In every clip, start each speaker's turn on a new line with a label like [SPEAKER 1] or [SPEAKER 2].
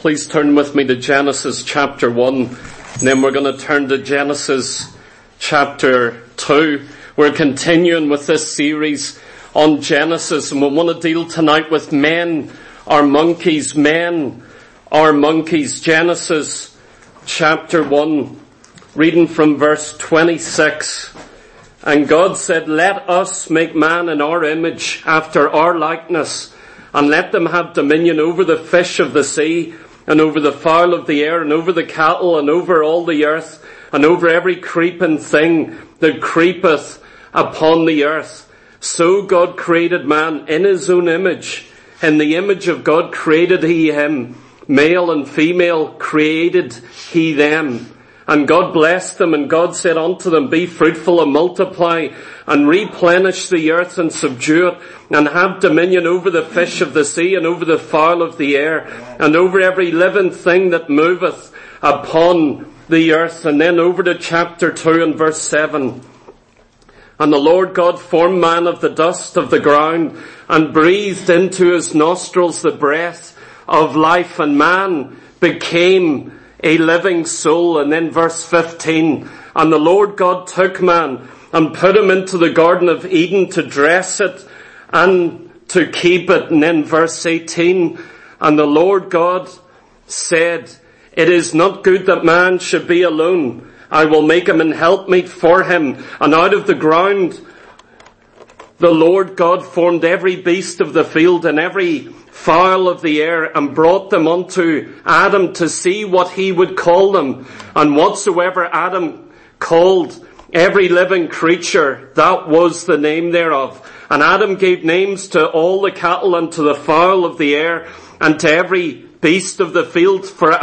[SPEAKER 1] Please turn with me to Genesis chapter 1, and then we're going to turn to Genesis chapter 2. We're continuing with this series on Genesis, and we want to deal tonight with men are monkeys. Men are monkeys. Genesis chapter 1, reading from verse 26. And God said, "Let us make man in our image, after our likeness, and let them have dominion over the fish of the sea, and over the fowl of the air, and over the cattle, and over all the earth, and over every creeping thing that creepeth upon the earth." So God created man in his own image. In the image of God created he him. Male and female created he them. And God blessed them, and God said unto them, "Be fruitful and multiply, and replenish the earth and subdue it, and have dominion over the fish of the sea, and over the fowl of the air, and over every living thing that moveth upon the earth." And then over to chapter 2 and verse 7. "And the Lord God formed man of the dust of the ground, and breathed into his nostrils the breath of life, and man became a living soul." And then verse 15, "And the Lord God took man and put him into the Garden of Eden to dress it and to keep it." And then verse 18, "And the Lord God said, It is not good that man should be alone. I will make him an helpmeet for him. And out of the ground the Lord God formed every beast of the field and every fowl of the air, and brought them unto Adam to see what he would call them. And whatsoever Adam called every living creature, that was the name thereof. And Adam gave names to all the cattle, and to the fowl of the air, and to every beast of the field.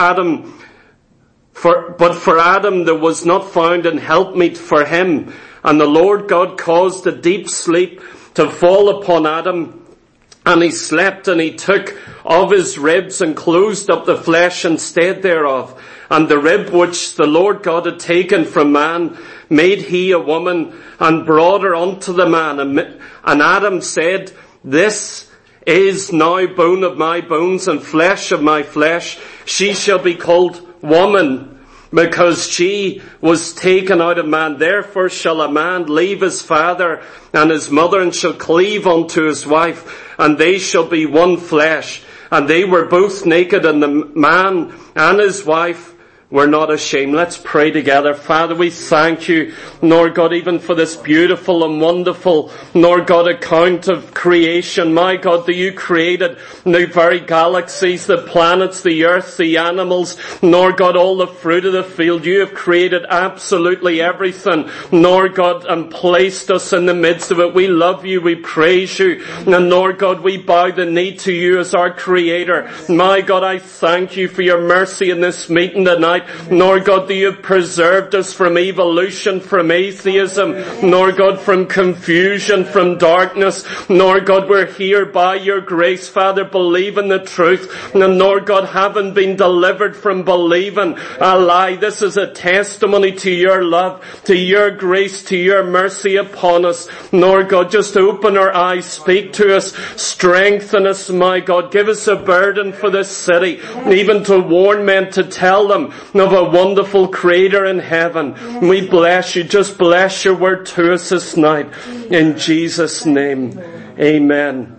[SPEAKER 1] But for Adam there was not found an helpmeet for him. And the Lord God caused a deep sleep to fall upon Adam, and he slept, and he took of his ribs, and closed up the flesh instead thereof. And the rib which the Lord God had taken from man made he a woman, and brought her unto the man. And Adam said, This is now bone of my bones, and flesh of my flesh. She shall be called woman, because she was taken out of man. Therefore shall a man leave his father and his mother, and shall cleave unto his wife, and they shall be one flesh. And they were both naked, and the man and his wife were not ashamed." Let's pray together. Father, we thank you, Lord God, even for this beautiful and wonderful, Lord God, account of creation. My God, that you created the very galaxies, the planets, the earth, the animals, Lord God, all the fruit of the field. You have created absolutely everything, Lord God, and placed us in the midst of it. We love you, we praise you, and Lord God, we bow the knee to you as our Creator. My God, I thank you for your mercy in this meeting tonight. Lord God, that you have preserved us from evolution, from atheism, Lord God, from confusion, from darkness. Lord God, we're here by your grace, Father, believing the truth. And Lord God, having been delivered from believing a lie, this is a testimony to your love, to your grace, to your mercy upon us. Lord God, just open our eyes, speak to us, strengthen us, my God. Give us a burden for this city, even to warn men, to tell them of a wonderful Creator in heaven. We bless you. Just bless your word to us this night. In Jesus' name, amen.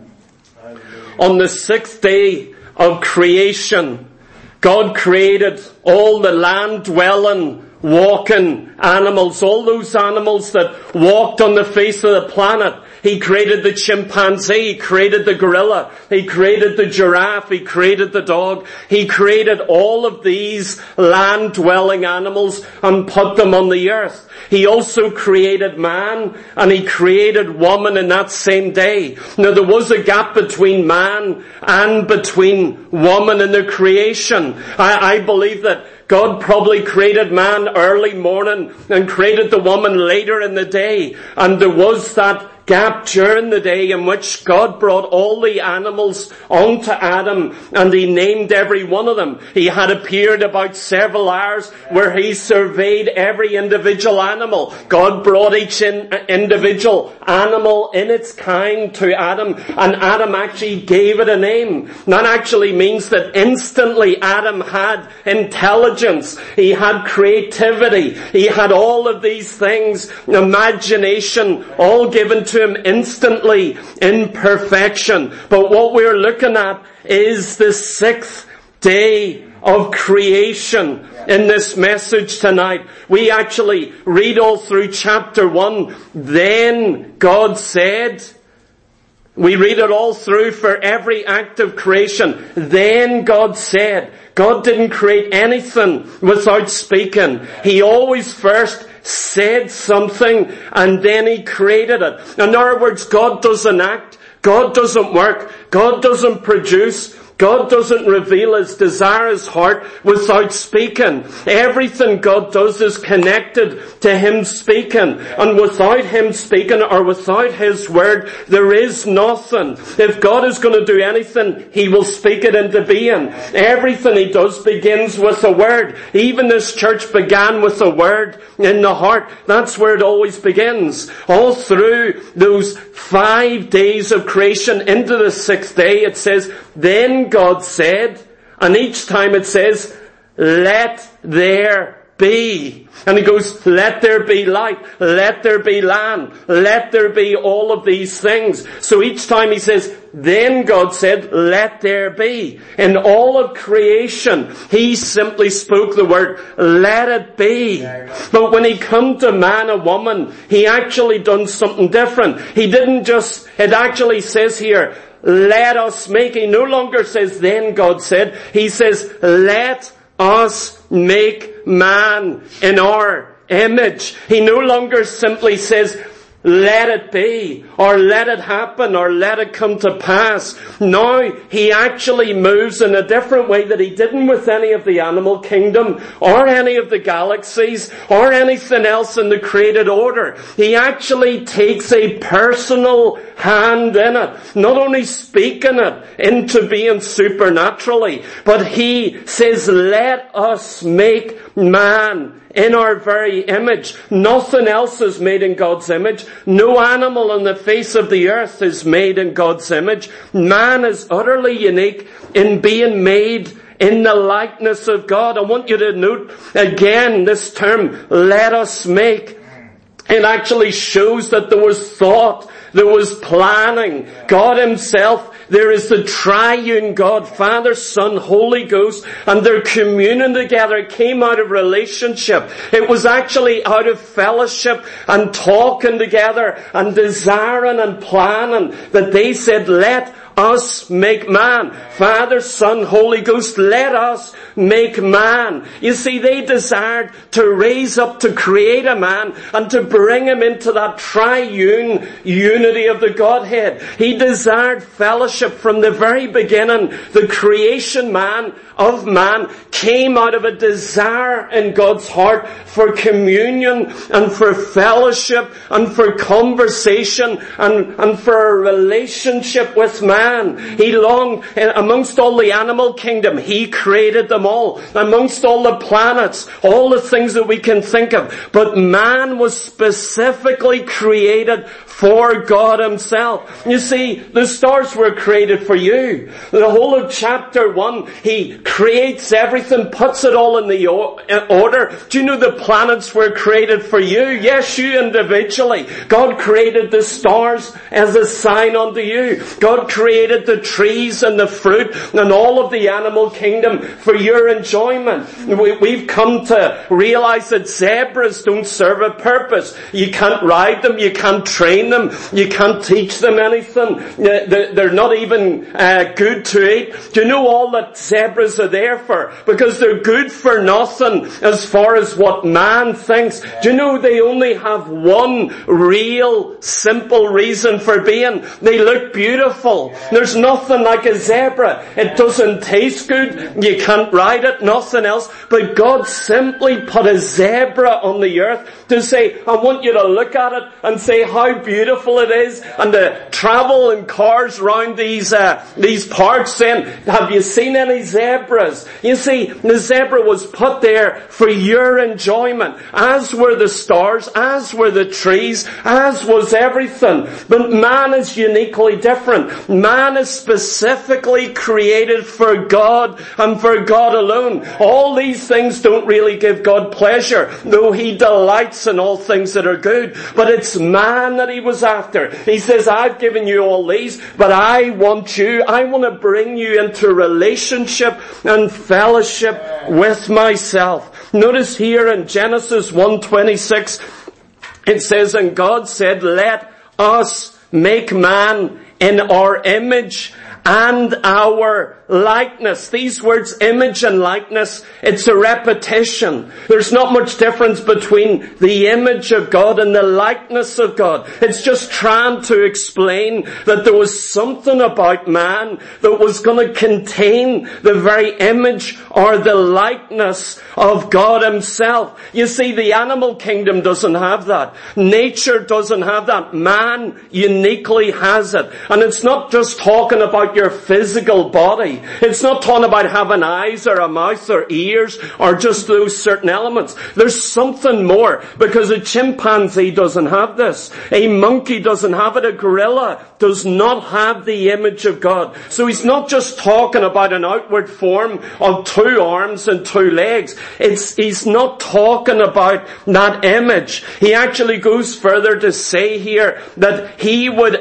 [SPEAKER 1] On the sixth day of creation, God created all the land-dwelling, walking animals, all those animals that walked on the face of the planet. He created the chimpanzee, he created the gorilla, he created the giraffe, he created the dog. He created all of these land-dwelling animals and put them on the earth. He also created man, and he created woman in that same day. Now there was a gap between man and between woman in the creation. I believe that God probably created man early morning and created the woman later in the day. And there was that gap during the day in which God brought all the animals onto Adam and he named every one of them. He had a period about several hours where he surveyed every individual animal. God brought each individual animal in its kind to Adam, and Adam actually gave it a name. That actually means that instantly Adam had intelligence, he had creativity, he had all of these things, imagination, all given to him instantly in perfection. But what we're looking at is the sixth day of creation in this message tonight. We actually read all through chapter 1. Then God said, we read it all through for every act of creation. Then God said. God didn't create anything without speaking. He always first said something and then he created it. In other words, God doesn't act. God doesn't work. God doesn't produce. God doesn't reveal his desire, his heart, without speaking. Everything God does is connected to him speaking. And without him speaking or without his word, there is nothing. If God is going to do anything, he will speak it into being. Everything he does begins with a word. Even this church began with a word in the heart. That's where it always begins. All through those 5 days of creation into the sixth day, it says, then God said, and each time it says, let there be. And he goes, let there be light, let there be land, let there be all of these things. So each time he says, then God said, let there be. In all of creation, he simply spoke the word, let it be. But when he come to man and woman, he actually done something different. He didn't just, it actually says here, let us make. He no longer says, then God said. He says, let us make man in our image. He no longer simply says, let it be, or let it happen, or let it come to pass. Now, he actually moves in a different way that he didn't with any of the animal kingdom, or any of the galaxies, or anything else in the created order. He actually takes a personal hand in it, not only speaking it into being supernaturally, but he says, let us make man in our very image. Nothing else is made in God's image. No animal on the face of the earth is made in God's image. Man is utterly unique in being made in the likeness of God. I want you to note again this term, let us make. It actually shows that there was thought, there was planning. God himself, there is the triune God, Father, Son, Holy Ghost, and their communion together. It came out of relationship. It was actually out of fellowship and talking together and desiring and planning that they said, let us make man. Father, Son, Holy Ghost, let us make man. You see, they desired to raise up, to create a man and to bring him into that triune unity of the Godhead. He desired fellowship from the very beginning. The creation man of man came out of a desire in God's heart for communion and for fellowship and for conversation and for a relationship with man. He longed, amongst all the animal kingdom, he created them all. Amongst all the planets, all the things that we can think of. But man was specifically created for God himself. You see, the stars were created for you. The whole of chapter 1, he creates everything, puts it all in the order. Do you know the planets were created for you? Yes, you individually. God created the stars as a sign unto you. God created the trees and the fruit and all of the animal kingdom for your enjoyment. We've come to realize that zebras don't serve a purpose. You can't ride them, you can't train them, you can't teach them anything. They're not even good to eat. Do you know all that zebras are there for? Because they're good for nothing as far as what man thinks. Do you know they only have one real simple reason for being? They look beautiful. There's nothing like a zebra. It doesn't taste good. You can't ride it, nothing else. But God simply put a zebra on the earth to say, I want you to look at it and say how beautiful beautiful it is? And to travel in cars around these parks then, have you seen any zebras? You see, the zebra was put there for your enjoyment, as were the stars, as were the trees, as was everything. But man is uniquely different. Man is specifically created for God and for God alone. All these things don't really give God pleasure, though He delights in all things that are good. But it's man that He was after. He says, I've given you all these, but I want you. I want to bring you into relationship and fellowship with myself. Notice here in Genesis 1:26, it says, and God said, let us make man in our image and our likeness. These words, image and likeness, it's a repetition. There's not much difference between the image of God and the likeness of God. It's just trying to explain that there was something about man that was going to contain the very image or the likeness of God Himself. You see, the animal kingdom doesn't have that. Nature doesn't have that. Man uniquely has it. And it's not just talking about your physical body. It's not talking about having eyes or a mouth or ears or just those certain elements. There's something more, because a chimpanzee doesn't have this. A monkey doesn't have it. A gorilla does not have the image of God. So He's not just talking about an outward form of 2 arms and 2 legs. He's not talking about that image. He actually goes further to say here that He would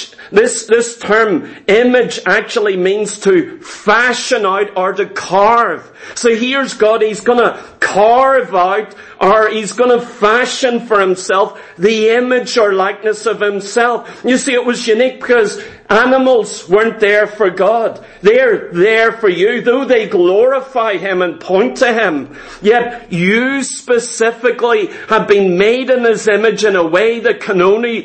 [SPEAKER 1] this term image actually means to fashion out or to carve. So here's God, He's going to carve out, or He's going to fashion for Himself the image or likeness of Himself. You see, it was unique because animals weren't there for God. They're there for you, though they glorify Him and point to Him. Yet you specifically have been made in His image in a way that can only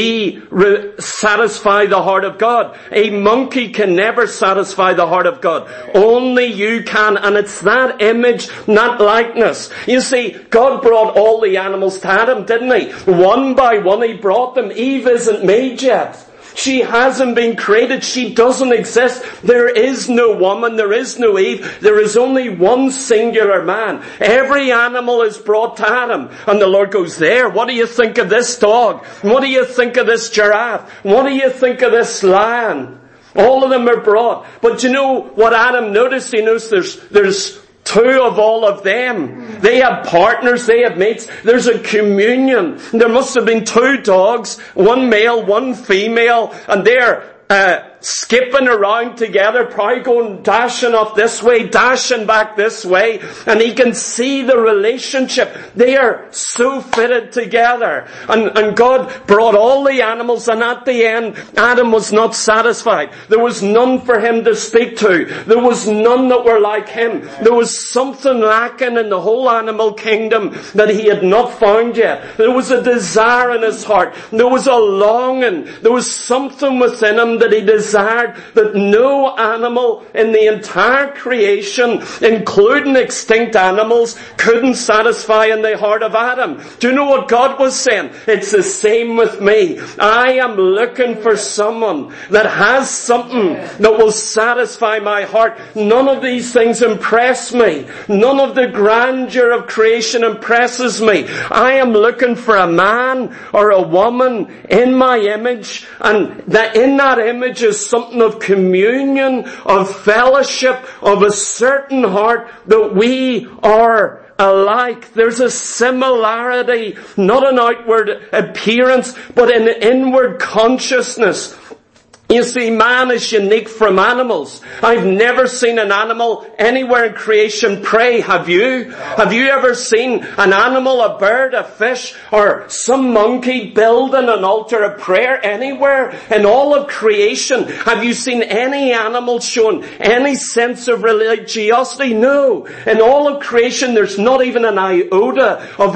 [SPEAKER 1] satisfy the heart of God. A monkey can never satisfy the heart of God. Only you can, and it's that image, that likeness. You see, God brought all the animals to Adam, didn't He? One by one He brought them. Eve isn't made yet. She hasn't been created. She doesn't exist. There is no woman. There is no Eve. There is only one singular man. Every animal is brought to Adam. And the Lord goes, there, what do you think of this dog? What do you think of this giraffe? What do you think of this lion? All of them are brought. But you know what Adam noticed? He knows there's 2 of all of them. They have partners, they have mates. There's a communion. There must have been 2 dogs, 1 male, 1 female, and they're skipping around together, probably going dashing up this way, dashing back this way, and he can see the relationship. They are so fitted together. And God brought all the animals, and at the end, Adam was not satisfied. There was none for him to speak to. There was none that were like him. There was something lacking in the whole animal kingdom that he had not found yet. There was a desire in his heart. There was a longing. There was something within him that he desired that no animal in the entire creation, including extinct animals, couldn't satisfy in the heart of Adam. Do you know what God was saying? It's the same with me. I am looking for someone that has something that will satisfy my heart. None of these things impress me. None of the grandeur of creation impresses me. I am looking for a man or a woman in my image, and that in that image is something of communion, of fellowship, of a certain heart that we are alike. There's a similarity, not an outward appearance, but an inward consciousness. You see, man is unique from animals. I've never seen an animal anywhere in creation pray. Have you? Have you ever seen an animal, a bird, a fish, or some monkey building an altar of prayer anywhere in all of creation? Have you seen any animal showing any sense of religiosity? No. In all of creation, there's not even an iota of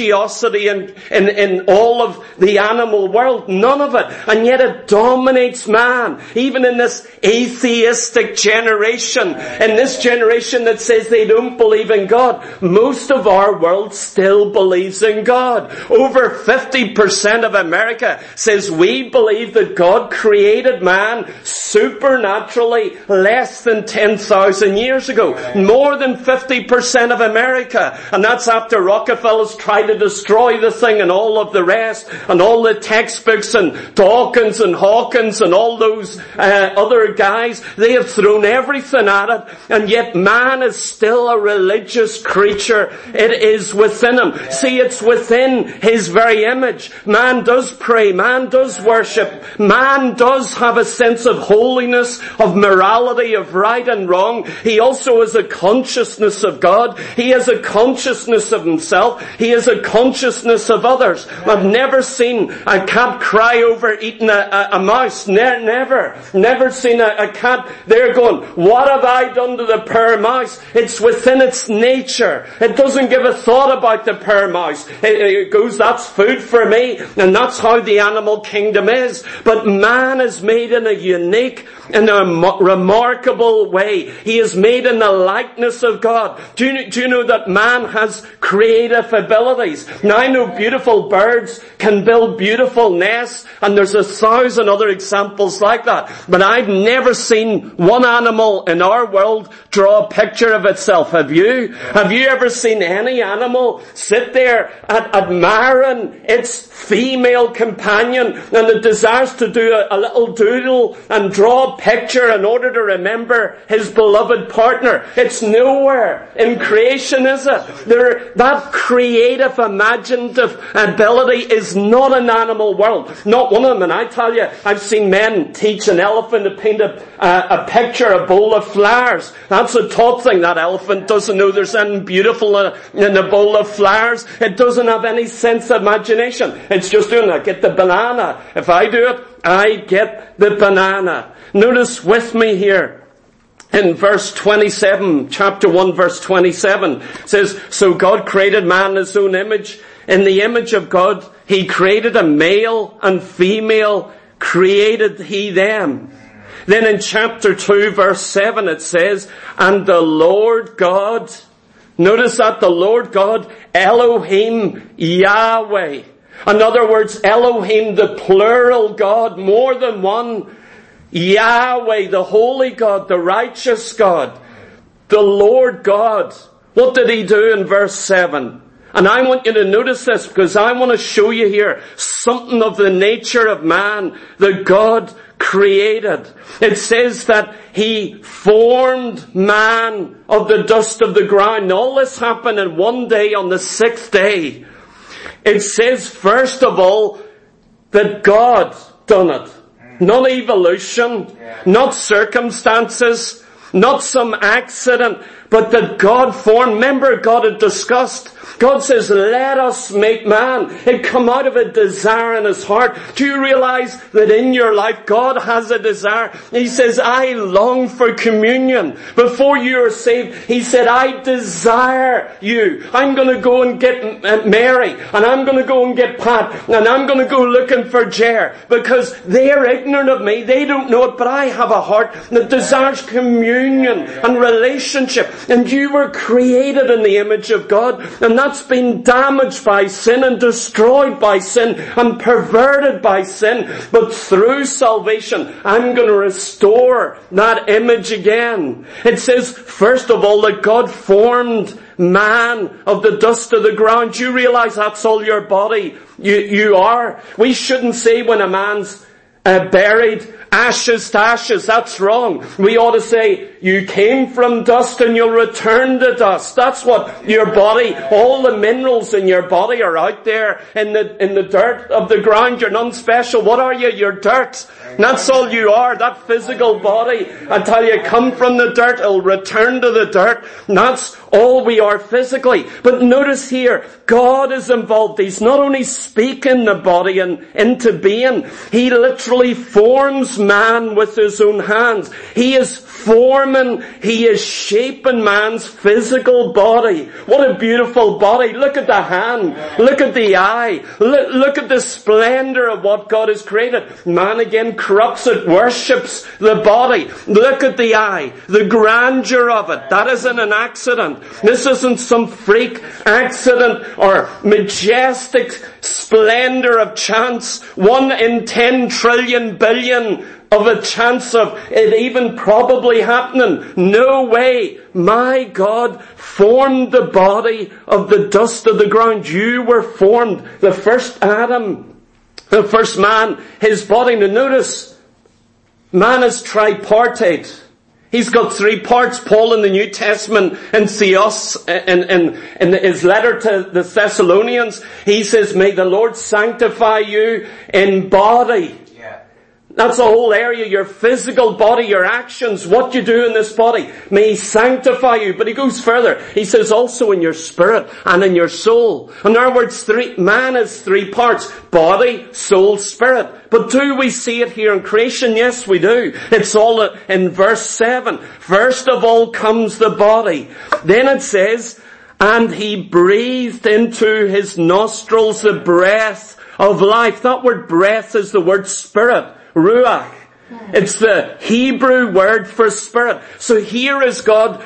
[SPEAKER 1] religiosity in all of the animal world. None of it. And yet it dominates man, even in this atheistic generation, in this generation that says they don't believe in God, most of our world still believes in God. Over 50% of America says we believe that God created man supernaturally less than 10,000 years ago. More than 50% of America. And that's after Rockefeller's tried to destroy the thing and all of the rest, and all the textbooks and Dawkins and Hawkins and all those other guys. They have thrown everything at it, and yet man is still a religious creature. It is within him. See, it's within his very image. Man does pray. Man does worship. Man does have a sense of holiness, of morality, of right and wrong. He also has a consciousness of God. He has a consciousness of himself. He has a consciousness of others. I've never seen a cat cry over eating a mouse. Never seen a cat there going, what have I done to the poor mouse? It's within its nature. It doesn't give a thought about the poor mouse. It goes, that's food for me, and that's how the animal kingdom is. But man is made in a unique, in a remarkable way. He is made in the likeness of God. Do you know that man has creative abilities? Now I know beautiful birds can build beautiful nests, and there's 1,000 other examples like that. But I've never seen one animal in our world draw a picture of itself. Have you? Have you ever seen any animal sit there admiring its female companion, and it desires to do a little doodle and draw a picture in order to remember his beloved partner? It's nowhere in creation, is it? That creative, imaginative ability is not an animal world. Not one of them. And I tell you, I've seen men teach an elephant to paint a picture, a bowl of flowers. That's a taught thing. That elephant doesn't know there's anything beautiful in a bowl of flowers. It doesn't have any sense of imagination. It's just doing that. Get the banana. If I do it, I get the banana. Notice with me here. In verse 27, chapter 1, verse 27, it says, so God created man in his own image. In the image of God, he created a male and female, created he them. Then in chapter 2, verse 7, it says, and the Lord God, notice that, the Lord God, Elohim Yahweh. In other words, Elohim, the plural God, more than one. Yahweh, the holy God, the righteous God, the Lord God. What did he do in verse 7? And I want you to notice this, because I want to show you here something of the nature of man that God created. It says that he formed man of the dust of the ground. And all this happened in one day, on the 6th day. It says, first of all, that God done it. Not evolution, not circumstances, not some accident, but that God formed. Remember, God had discussed. God says, let us make man. It come out of a desire in his heart. Do you realize that in your life, God has a desire? He says, I long for communion. Before you are saved, he said, I desire you. I'm going to go and get Mary, and I'm going to go and get Pat, and I'm going to go looking for Jer, because they're ignorant of me. They don't know it, but I have a heart that desires communion and relationship. And you were created in the image of God, and that's been damaged by sin and destroyed by sin and perverted by sin. But through salvation, I'm going to restore that image again. It says, first of all, that God formed man of the dust of the ground. Do you realize that's all your body you are? We shouldn't say when a man's buried, ashes to ashes. That's wrong. We ought to say, you came from dust and you'll return to dust. That's what your body, all the minerals in your body are out there in the dirt of the ground. You're none special. What are you? You're dirt. That's all you are. That physical body, I tell you, come from the dirt, it'll return to the dirt. And that's all we are physically. But notice here, God is involved. He's not only speaking the body and into being, he literally forms man with his own hands. He is forming, he is shaping man's physical body. What a beautiful body. Look at the hand. Look at the eye. Look at the splendor of what God has created. Man again corrupts it, worships the body. Look at the eye, the grandeur of it. That isn't an accident. This isn't some freak accident or majestic splendor of chance. 1 in 10 trillion billion of a chance of it even probably happening. No way. My God formed the body of the dust of the ground. You were formed. The first Adam, the first man, his body. Now notice, man is tripartite. He's got 3 parts. Paul in the New Testament in Theos, in his letter to the Thessalonians, he says, may the Lord sanctify you in body. That's the whole area, your physical body, your actions, what you do in this body. May He sanctify you. But he goes further. He says also in your spirit and in your soul. In other words, man is 3 parts. Body, soul, spirit. But do we see it here in creation? Yes, we do. It's all in verse 7. First of all comes the body. Then it says, and He breathed into his nostrils the breath of life. That word breath is the word spirit. Ruach. It's the Hebrew word for spirit. So here is God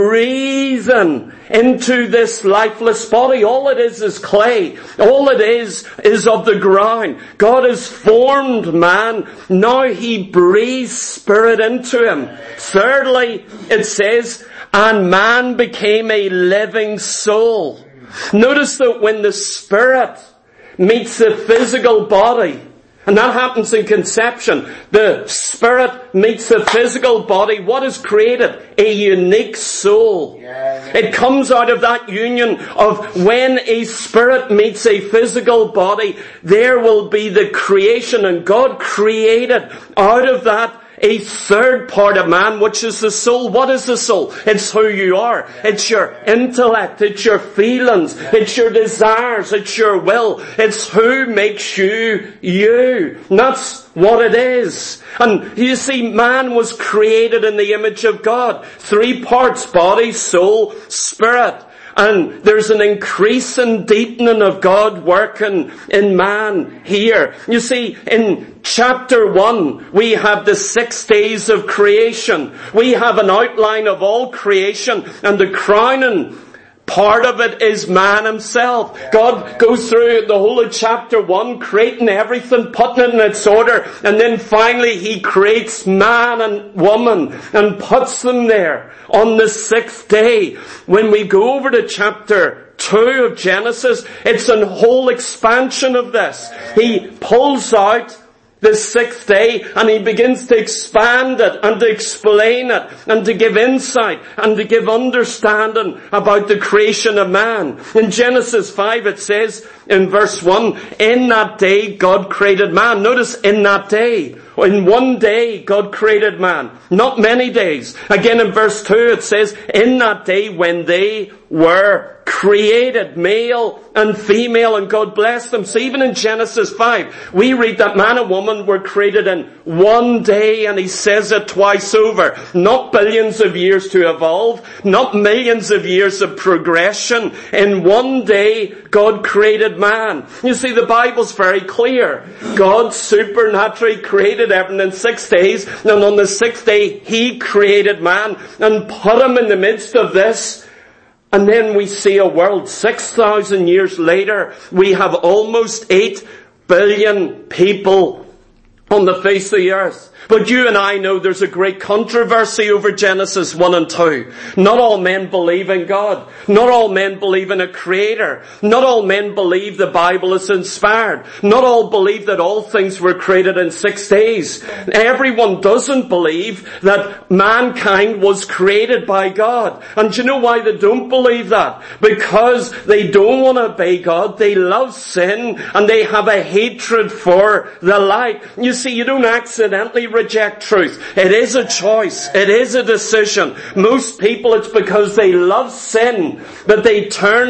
[SPEAKER 1] breathing into this lifeless body. All it is clay. All it is of the ground. God has formed man. Now He breathes spirit into him. Thirdly, it says, and man became a living soul. Notice that when the spirit meets the physical body, and that happens in conception. The spirit meets the physical body. What is created? A unique soul. It comes out of that union of when a spirit meets a physical body, there will be the creation. And God created out of that a third part of man, which is the soul. What is the soul? It's who you are. It's your intellect. It's your feelings. It's your desires. It's your will. It's who makes you, you. And that's what it is. And you see, man was created in the image of God. 3 parts, body, soul, spirit. And there's an increase and deepening of God working in man here. You see, in chapter 1, we have the 6 days of creation. We have an outline of all creation, and the crowning part of it is man himself. God goes through the whole of chapter 1, creating everything, putting it in its order, and then finally He creates man and woman and puts them there on the 6th day. When we go over to chapter 2 of Genesis, it's a whole expansion of this. He pulls out the 6th day and He begins to expand it and to explain it and to give insight and to give understanding about the creation of man. In Genesis 5 it says in verse 1, in that day God created man. Notice, in that day. In one day God created man. Not many days. Again in verse 2 it says, in that day when they were created, male and female, and God blessed them. So even in Genesis 5, we read that man and woman were created in one day, and He says it twice over. Not billions of years to evolve, not millions of years of progression. In one day, God created man. You see, the Bible's very clear. God supernaturally created everything in 6 days, and on the 6th day, He created man and put him in the midst of this. And then we see a world 6,000 years later, we have almost 8 billion people on the face of the earth. But you and I know there's a great controversy over Genesis 1 and 2. Not all men believe in God. Not all men believe in a creator. Not all men believe the Bible is inspired. Not all believe that all things were created in 6 days. Everyone doesn't believe that mankind was created by God. And do you know why they don't believe that? Because they don't want to obey God. They love sin and they have a hatred for the light. You see, you don't accidentally reject truth. It is a choice. It is a decision. Most people, it's because they love sin that they turn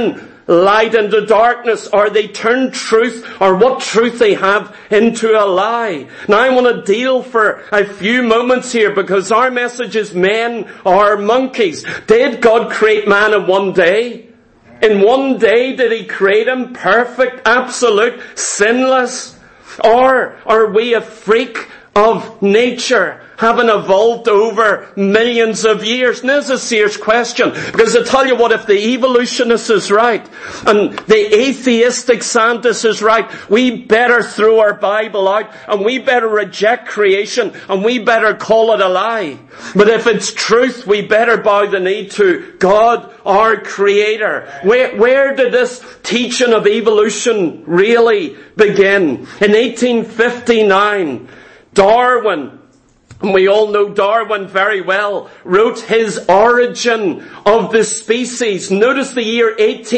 [SPEAKER 1] light into darkness, or they turn truth, or what truth they have, into a lie. Now I want to deal for a few moments here, because our message is men are monkeys. Did God create man in one day? In one day did He create him perfect, absolute, sinless? Or are we a freak of nature, having evolved over millions of years? And this is a serious question, because I tell you what, if the evolutionist is right and the atheistic scientist is right, we better throw our Bible out and we better reject creation and we better call it a lie. But if it's truth, we better bow the knee to God, our Creator. Where did this teaching of evolution really begin? In 1859, Darwin, and we all know Darwin very well, wrote his Origin of the Species. Notice the year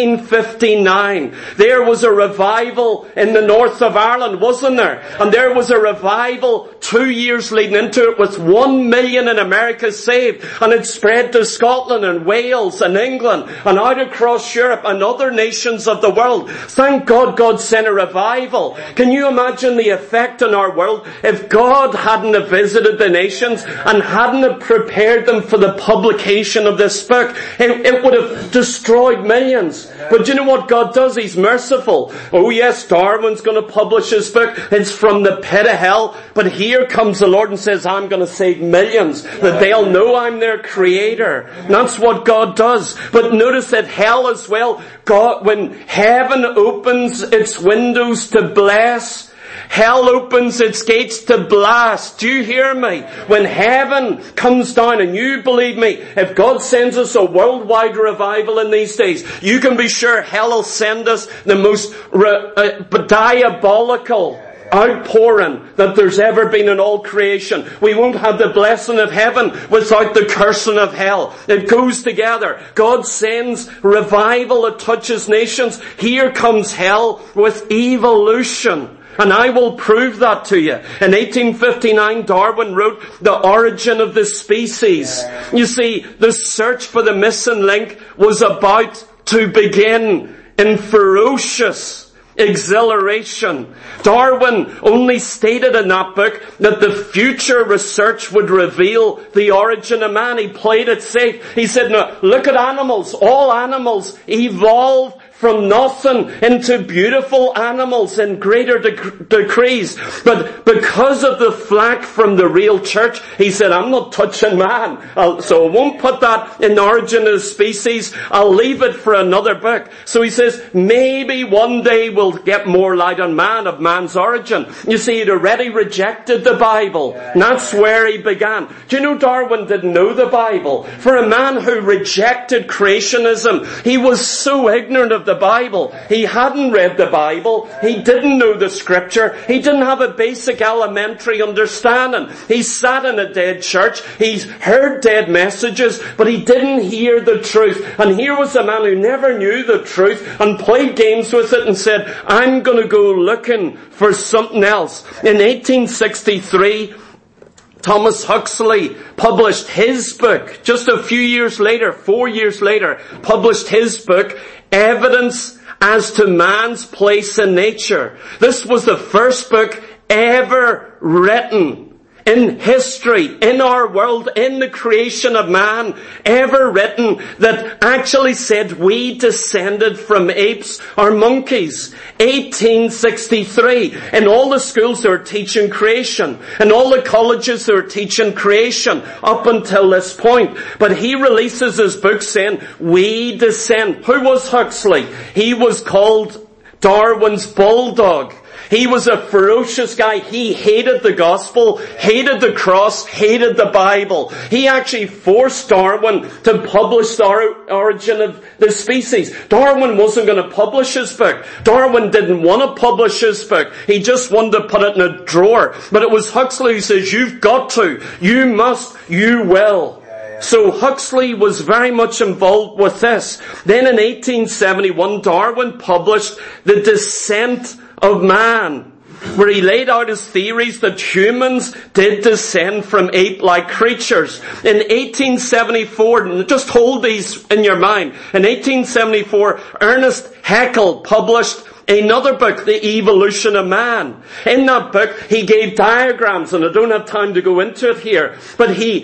[SPEAKER 1] 1859. There was a revival in the north of Ireland, wasn't there? And there was a revival 2 years leading into it with 1 million in America saved. And it spread to Scotland and Wales and England and out across Europe and other nations of the world. Thank God God sent a revival. Can you imagine the effect in our world if God hadn't have visited the nations and hadn't have prepared them for the publication of this book? It would have destroyed millions. But do you know what God does? He's merciful. Oh yes, Darwin's going to publish his book. It's from the pit of hell. But here comes the Lord and says, I'm going to save millions, that they'll know I'm their Creator. And that's what God does. But notice that hell as well, God, when heaven opens its windows to bless, hell opens its gates to blast. Do you hear me? When heaven comes down, and you believe me, if God sends us a worldwide revival in these days, you can be sure hell will send us the most diabolical outpouring that there's ever been in all creation. We won't have the blessing of heaven without the cursing of hell. It goes together. God sends revival that touches nations. Here comes hell with evolution. And I will prove that to you. In 1859, Darwin wrote The Origin of the Species. You see, the search for the missing link was about to begin in ferocious exhilaration. Darwin only stated in that book that the future research would reveal the origin of man. He played it safe. He said, no, look at animals. All animals evolve from nothing into beautiful animals in greater degrees. But because of the flack from the real church, he said, I'm not touching man. So I won't put that in the Origin of the Species. I'll leave it for another book. So he says, maybe one day we'll get more light on man, of man's origin. You see, he'd already rejected the Bible. And that's where he began. Do you know Darwin didn't know the Bible? For a man who rejected creationism, he was so ignorant of the Bible. He hadn't read the Bible. He didn't know the Scripture. He didn't have a basic elementary understanding. He sat in a dead church. He's heard dead messages, but he didn't hear the truth. And here was a man who never knew the truth and played games with it and said, I'm going to go looking for something else. In 1863, Thomas Huxley published his book. Just a few years later, 4 years later, published his book, Evidence as to Man's Place in Nature. This was the first book ever written in history, in our world, in the creation of man, ever written that actually said we descended from apes or monkeys. 1863. In all the schools they were teaching creation. In all the colleges they were teaching creation up until this point. But he releases his book saying, we descend. Who was Huxley? He was called Darwin's bulldog. He was a ferocious guy. He hated the gospel, hated the cross, hated the Bible. He actually forced Darwin to publish the Origin of the Species. Darwin wasn't going to publish his book. Darwin didn't want to publish his book. He just wanted to put it in a drawer. But it was Huxley who says, you've got to, you must, you will. So Huxley was very much involved with this. Then in 1871, Darwin published The Descent of Man. where he laid out his theories that humans did descend from ape-like creatures. In 1874, just hold these in your mind, in 1874, Ernest Haeckel published another book, The Evolution of Man. In that book, he gave diagrams, and I don't have time to go into it here, but he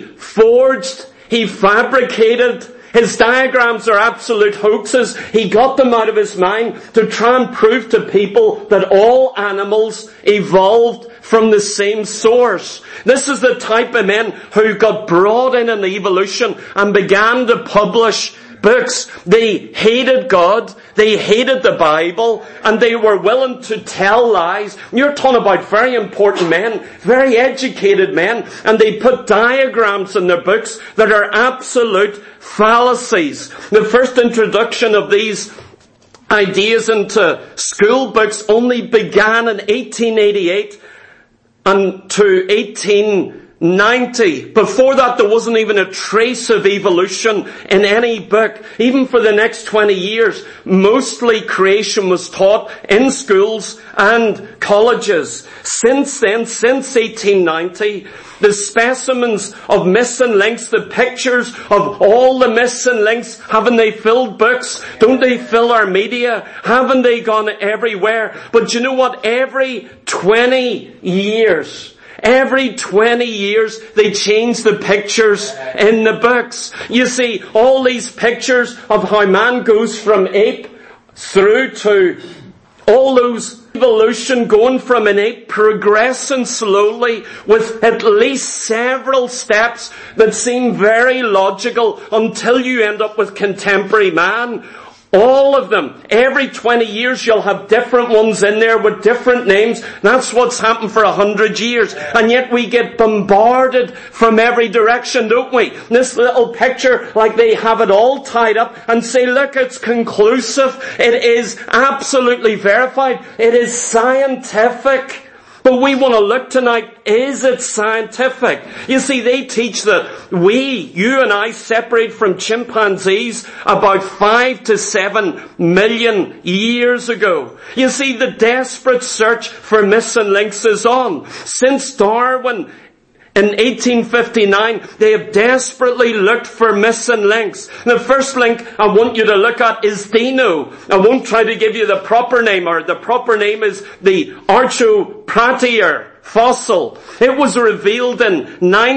[SPEAKER 1] fabricated. His diagrams are absolute hoaxes. He got them out of his mind to try and prove to people that all animals evolved from the same source. This is the type of men who got brought in evolution and began to publish books. They hated God, they hated the Bible, and they were willing to tell lies. You're talking about very important men, very educated men, and they put diagrams in their books that are absolute fallacies. The first introduction of these ideas into school books only began in 1888 and to 1890. Before that, there wasn't even a trace of evolution in any book. Even for the next 20 years, mostly creation was taught in schools and colleges. Since then, since 1890, the specimens of myths and links, the pictures of all the myths and links, haven't they filled books? Don't they fill our media? Haven't they gone everywhere? But you know what? Every 20 years, they change the pictures in the books. You see, all these pictures of how man goes from ape through to all those evolution, going from an ape, progressing slowly with at least several steps that seem very logical until you end up with contemporary man. All of them. Every 20 years you'll have different ones in there with different names. That's what's happened for 100 years. And yet we get bombarded from every direction, don't we? This little picture, like they have it all tied up and say, look, it's conclusive. It is absolutely verified. It is scientific. But we want to look tonight, is it scientific? You see, they teach that you and I, separate from chimpanzees about 5 to 7 million years ago. You see, the desperate search for myths and links is on. Since Darwin, in 1859, they have desperately looked for myths and links. The first link I want you to look at is Dino. I won't try to give you the proper name, or the proper name is the Archaeopteryx fossil. It was revealed in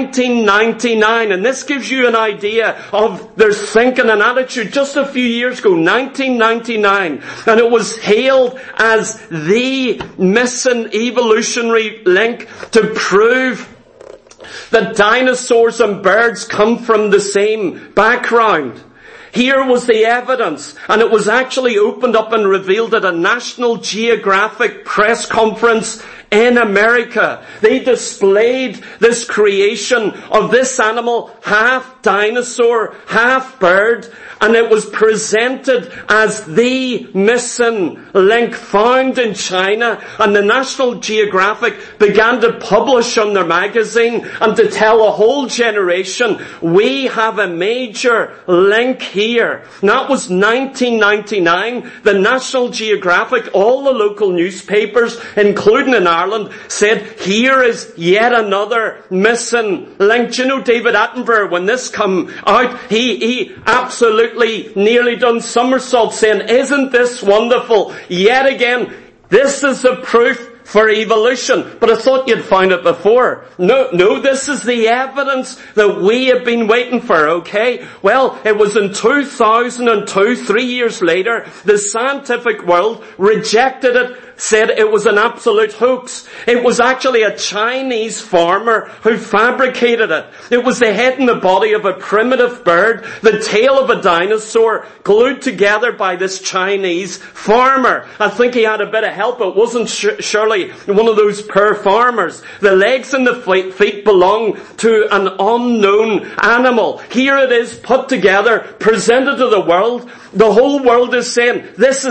[SPEAKER 1] 1999, and this gives you an idea of their thinking and attitude just a few years ago, 1999, and it was hailed as the missing evolutionary link to prove that dinosaurs and birds come from the same background. Here was the evidence, and it was actually opened up and revealed at a National Geographic press conference in America. They displayed this creation of this animal, half dinosaur, half bird, and it was presented as the missing link found in China. And the National Geographic began to publish on their magazine and to tell a whole generation, we have a major link here. And that was 1999. The National Geographic, all the local newspapers, including in Ireland, said, here is yet another missing link. Do you know David Attenborough, when this come out, he absolutely nearly done somersaults saying, isn't this wonderful? Yet again, this is the proof for evolution. But I thought you'd found it before. No, this is the evidence that we have been waiting for, okay? Well, it was in 2002, 3 years later, the scientific world rejected it, said it was an absolute hoax. It was actually a Chinese farmer who fabricated it. It was the head and the body of a primitive bird, the tail of a dinosaur, glued together by this Chinese farmer. I think he had a bit of help. It wasn't surely one of those poor farmers. The legs and the feet belong to an unknown animal. Here it is, put together, presented to the world. The whole world is saying, this is it.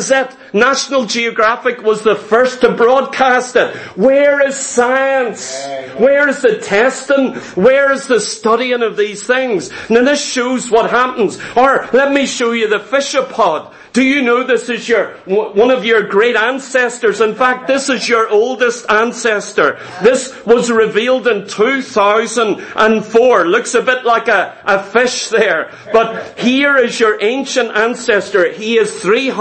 [SPEAKER 1] National Geographic was the first to broadcast it. Where is science? Where is the testing? Where is the studying of these things? Now this shows what happens. Or let me show you the fishapod. Do you know this is one of your great ancestors? In fact, this is your oldest ancestor. This was revealed in 2004. Looks a bit like a fish there. But here is your ancient ancestor. He is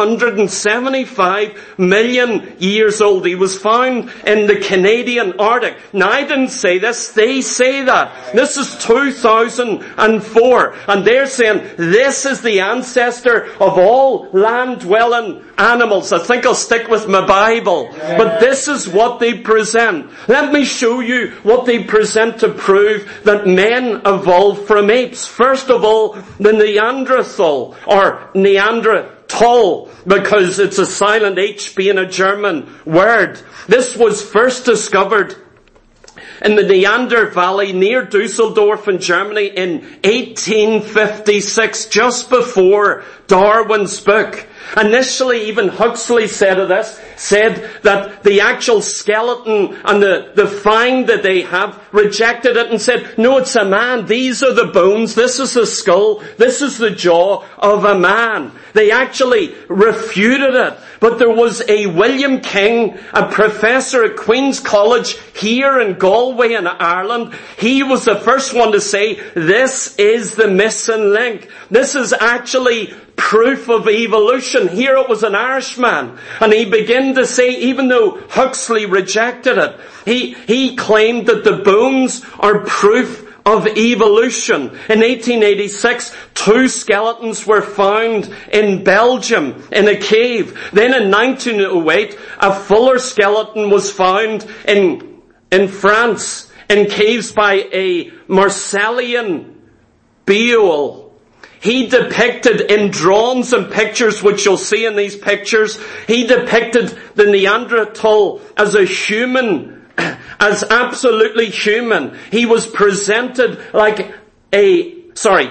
[SPEAKER 1] 375 million years old. He was found in the Canadian Arctic. Now, I didn't say this. They say that. This is 2004. And they're saying this is the ancestor of all land-dwelling animals. I think I'll stick with my Bible. But this is what they present. Let me show you what they present to prove that men evolved from apes. First of all, the Neanderthal, or Neanderthal, because it's a silent H being a German word. This was first discovered in the Neander Valley near Dusseldorf in Germany in 1856, just before Darwin's book. Initially, even Huxley said that the actual skeleton and the find that they have rejected it and said, no, it's a man. These are the bones. This is the skull. This is the jaw of a man. They actually refuted it. But there was a William King, a professor at Queen's College here in Galway in Ireland. He was the first one to say, this is the missing link. This is actually proof of evolution. Here it was an Irishman. And he began to say, even though Huxley rejected it, he claimed that the bones are proof of evolution. In 1886, 2 skeletons were found in Belgium in a cave. Then in 1908, a fuller skeleton was found in France in caves by a Marcelian Beole. He depicted in drawings and pictures, which you'll see in these pictures, he depicted the Neanderthal as a human, as absolutely human. He was presented like the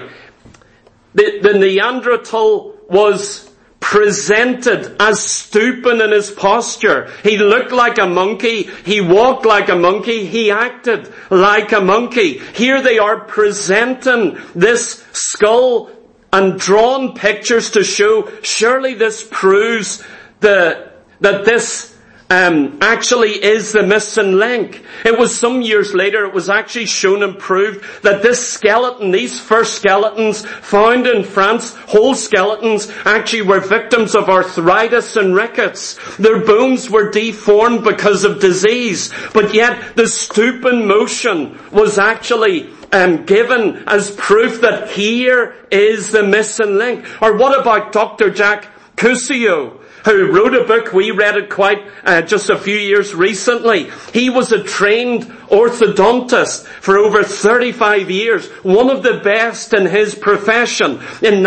[SPEAKER 1] Neanderthal was presented as stooping in his posture. He looked like a monkey. He walked like a monkey. He acted like a monkey. Here they are presenting this skull and drawn pictures to show, surely this proves that this actually is the missing link. It was some years later, it was actually shown and proved that this skeleton, these first skeletons found in France, whole skeletons, actually were victims of arthritis and rickets. Their bones were deformed because of disease, but yet the stooping motion was actually given as proof that here is the missing link. Or what about Dr. Jacques Cousteau, who wrote a book? We read it quite just a few years recently. He was a trained orthodontist for over 35 years, one of the best in his profession. In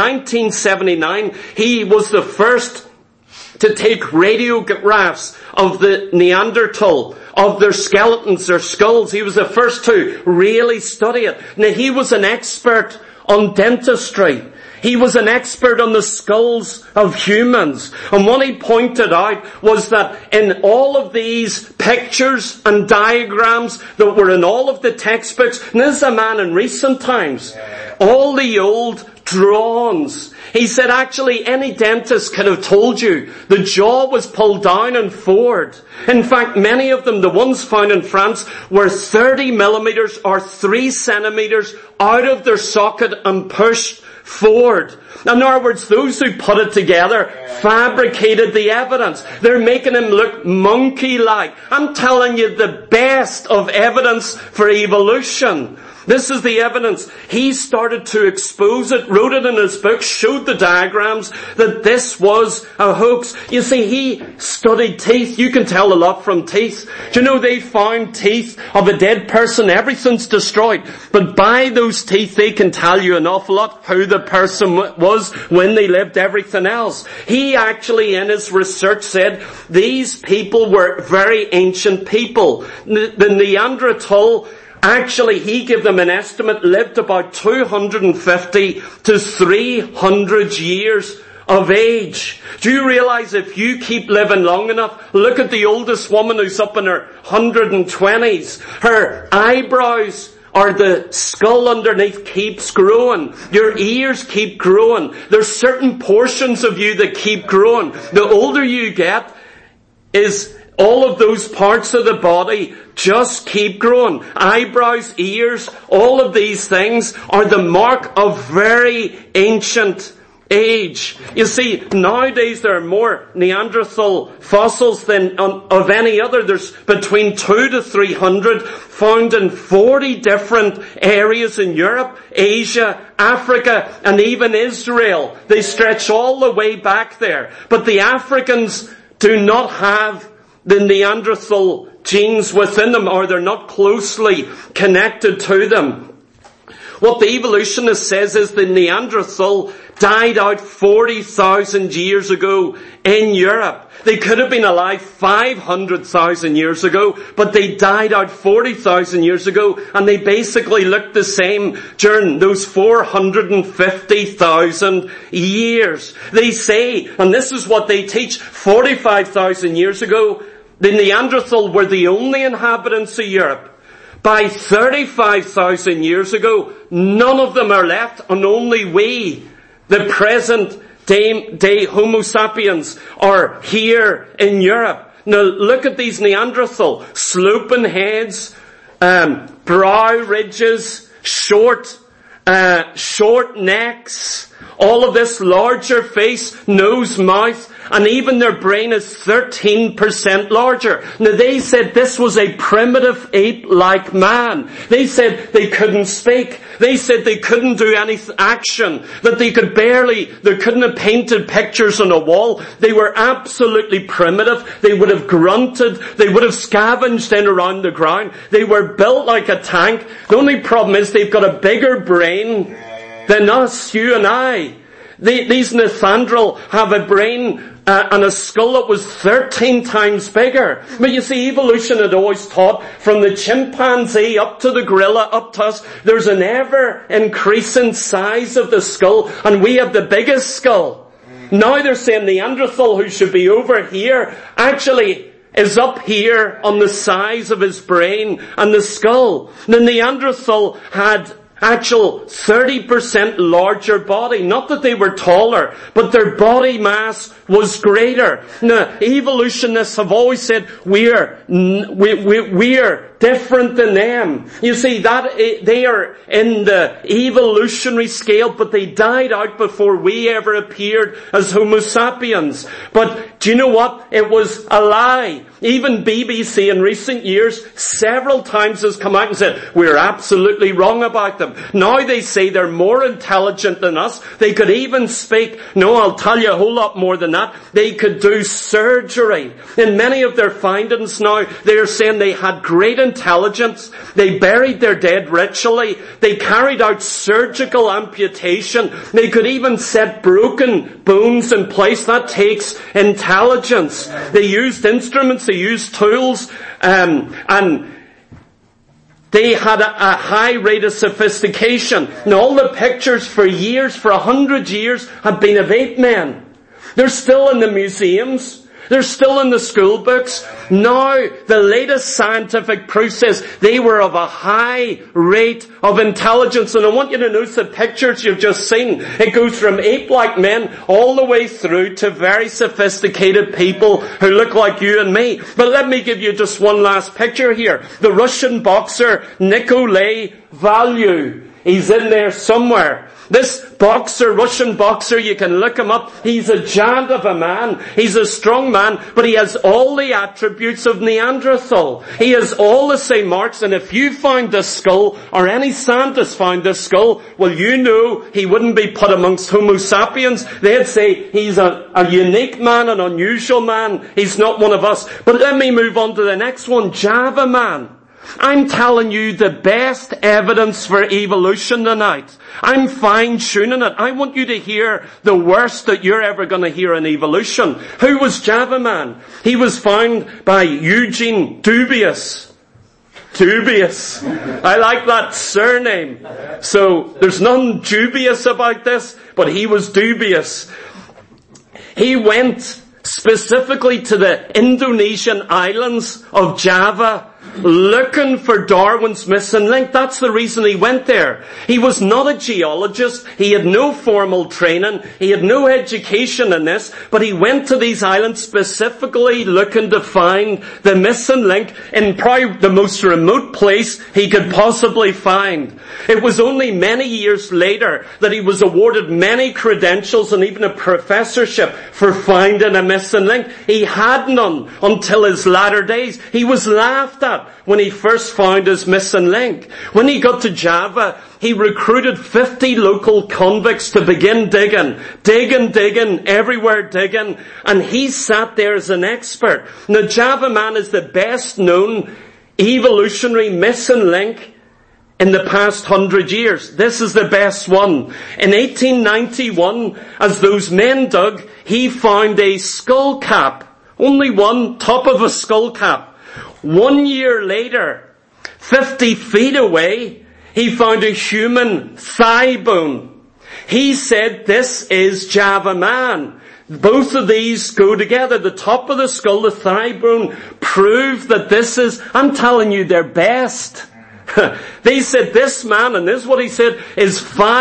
[SPEAKER 1] 1979, he was the first to take radiographs of the Neanderthal, of their skeletons, their skulls. He was the first to really study it. Now, he was an expert on dentistry. He was an expert on the skulls of humans. And what he pointed out was that in all of these pictures and diagrams that were in all of the textbooks, and this is a man in recent times, all the old drawings, he said actually any dentist could have told you the jaw was pulled down and forward. In fact, many of them, the ones found in France, were 30 millimeters or 3 centimeters out of their socket and pushed forward. In other words, those who put it together fabricated the evidence. They're making him look monkey-like. I'm telling you, the best of evidence for evolution. This is the evidence. He started to expose it, wrote it in his book, showed the diagrams that this was a hoax. You see, he studied teeth. You can tell a lot from teeth. Do you know they found teeth of a dead person? Everything's destroyed. But by those teeth, they can tell you an awful lot who the person was when they lived, everything else. He actually, in his research, said these people were very ancient people. The Neanderthal, actually, he gave them an estimate, lived about 250 to 300 years of age. Do you realize if you keep living long enough, look at the oldest woman who's up in her 120s. Her eyebrows or the skull underneath keeps growing. Your ears keep growing. There's certain portions of you that keep growing. The older you get, is all of those parts of the body just keep growing. Eyebrows, ears, all of these things are the mark of very ancient age. You see, nowadays there are more Neanderthal fossils than of any other. There's between 200 to 300 found in 40 different areas in Europe, Asia, Africa, and even Israel. They stretch all the way back there. But the Africans do not have the Neanderthal genes within them, or they're not closely connected to them. What the evolutionist says is the Neanderthal died out 40,000 years ago in Europe. They could have been alive 500,000 years ago, but they died out 40,000 years ago, and they basically looked the same during those 450,000 years. They say, and this is what they teach, 45,000 years ago, the Neanderthal were the only inhabitants of Europe. By 35,000 years ago, none of them are left, and only we, the present day Homo sapiens, are here in Europe. Now look at these Neanderthal, sloping heads, brow ridges, short necks, all of this larger face, nose, mouth, and even their brain is 13% larger. Now they said this was a primitive ape-like man. They said they couldn't speak. They said they couldn't do any action. That they couldn't have painted pictures on a wall. They were absolutely primitive. They would have grunted. They would have scavenged in around the ground. They were built like a tank. The only problem is they've got a bigger brain than us, you and I. These Neanderthal have a brain and a skull that was 13 times bigger. But you see, evolution had always taught, from the chimpanzee up to the gorilla, up to us, there's an ever-increasing size of the skull, and we have the biggest skull. Now they're saying Neanderthal, who should be over here, actually is up here on the size of his brain and the skull. The Neanderthal had actual 30% larger body. Not that they were taller, but their body mass was greater. Now, evolutionists have always said we're different than them. You see, that they are in the evolutionary scale, but they died out before we ever appeared as Homo sapiens. But do you know what? It was a lie. Even BBC in recent years several times has come out and said, we're absolutely wrong about them. Now they say they're more intelligent than us. They could even speak. No, I'll tell you a whole lot more than that. They could do surgery. In many of their findings now, they are saying they had great intelligence. They buried their dead ritually. They carried out surgical amputation. They could even set broken bones in place. That takes intelligence. They used instruments. They used tools, and they had a high rate of sophistication. Now all the pictures for years, for 100 years, have been of ape men. They're still in the museums. They're still in the school books. Now, the latest scientific proof says they were of a high rate of intelligence. And I want you to notice the pictures you've just seen. It goes from ape-like men all the way through to very sophisticated people who look like you and me. But let me give you just one last picture here. The Russian boxer Nikolai Valuev. He's in there somewhere. This boxer, Russian boxer, you can look him up. He's a giant of a man. He's a strong man, but he has all the attributes of Neanderthal. He has all the same marks, and if you found this skull, or any scientist found this skull, well, you know he wouldn't be put amongst Homo sapiens. They'd say he's a unique man, an unusual man. He's not one of us. But let me move on to the next one, Java man. I'm telling you the best evidence for evolution tonight. I'm fine-tuning it. I want you to hear the worst that you're ever going to hear in evolution. Who was Java man? He was found by Eugene Dubious. Dubious. I like that surname. So there's nothing dubious about this, but he was dubious. He went specifically to the Indonesian islands of Java, looking for Darwin's missing link. That's the reason he went there. He was not a geologist. He had no formal training. He had no education in this, but he went to these islands specifically looking to find the missing link in probably the most remote place he could possibly find. It was only many years later that he was awarded many credentials and even a professorship for finding a missing link. He had none until his latter days. He was laughed at when he first found his missing link. When he got to Java, he recruited 50 local convicts to begin digging, everywhere digging, and he sat there as an expert. Now, Java Man is the best known evolutionary missing link in the past 100 years. This is the best one. In 1891, as those men dug, he found a skull cap. Only one, top of a skull cap. 1 year later, 50 feet away, he found a human thigh bone. He said, this is Java Man. Both of these go together. The top of the skull, the thigh bone, prove that this is, I'm telling you, their best. They said this man, and this is what he said, is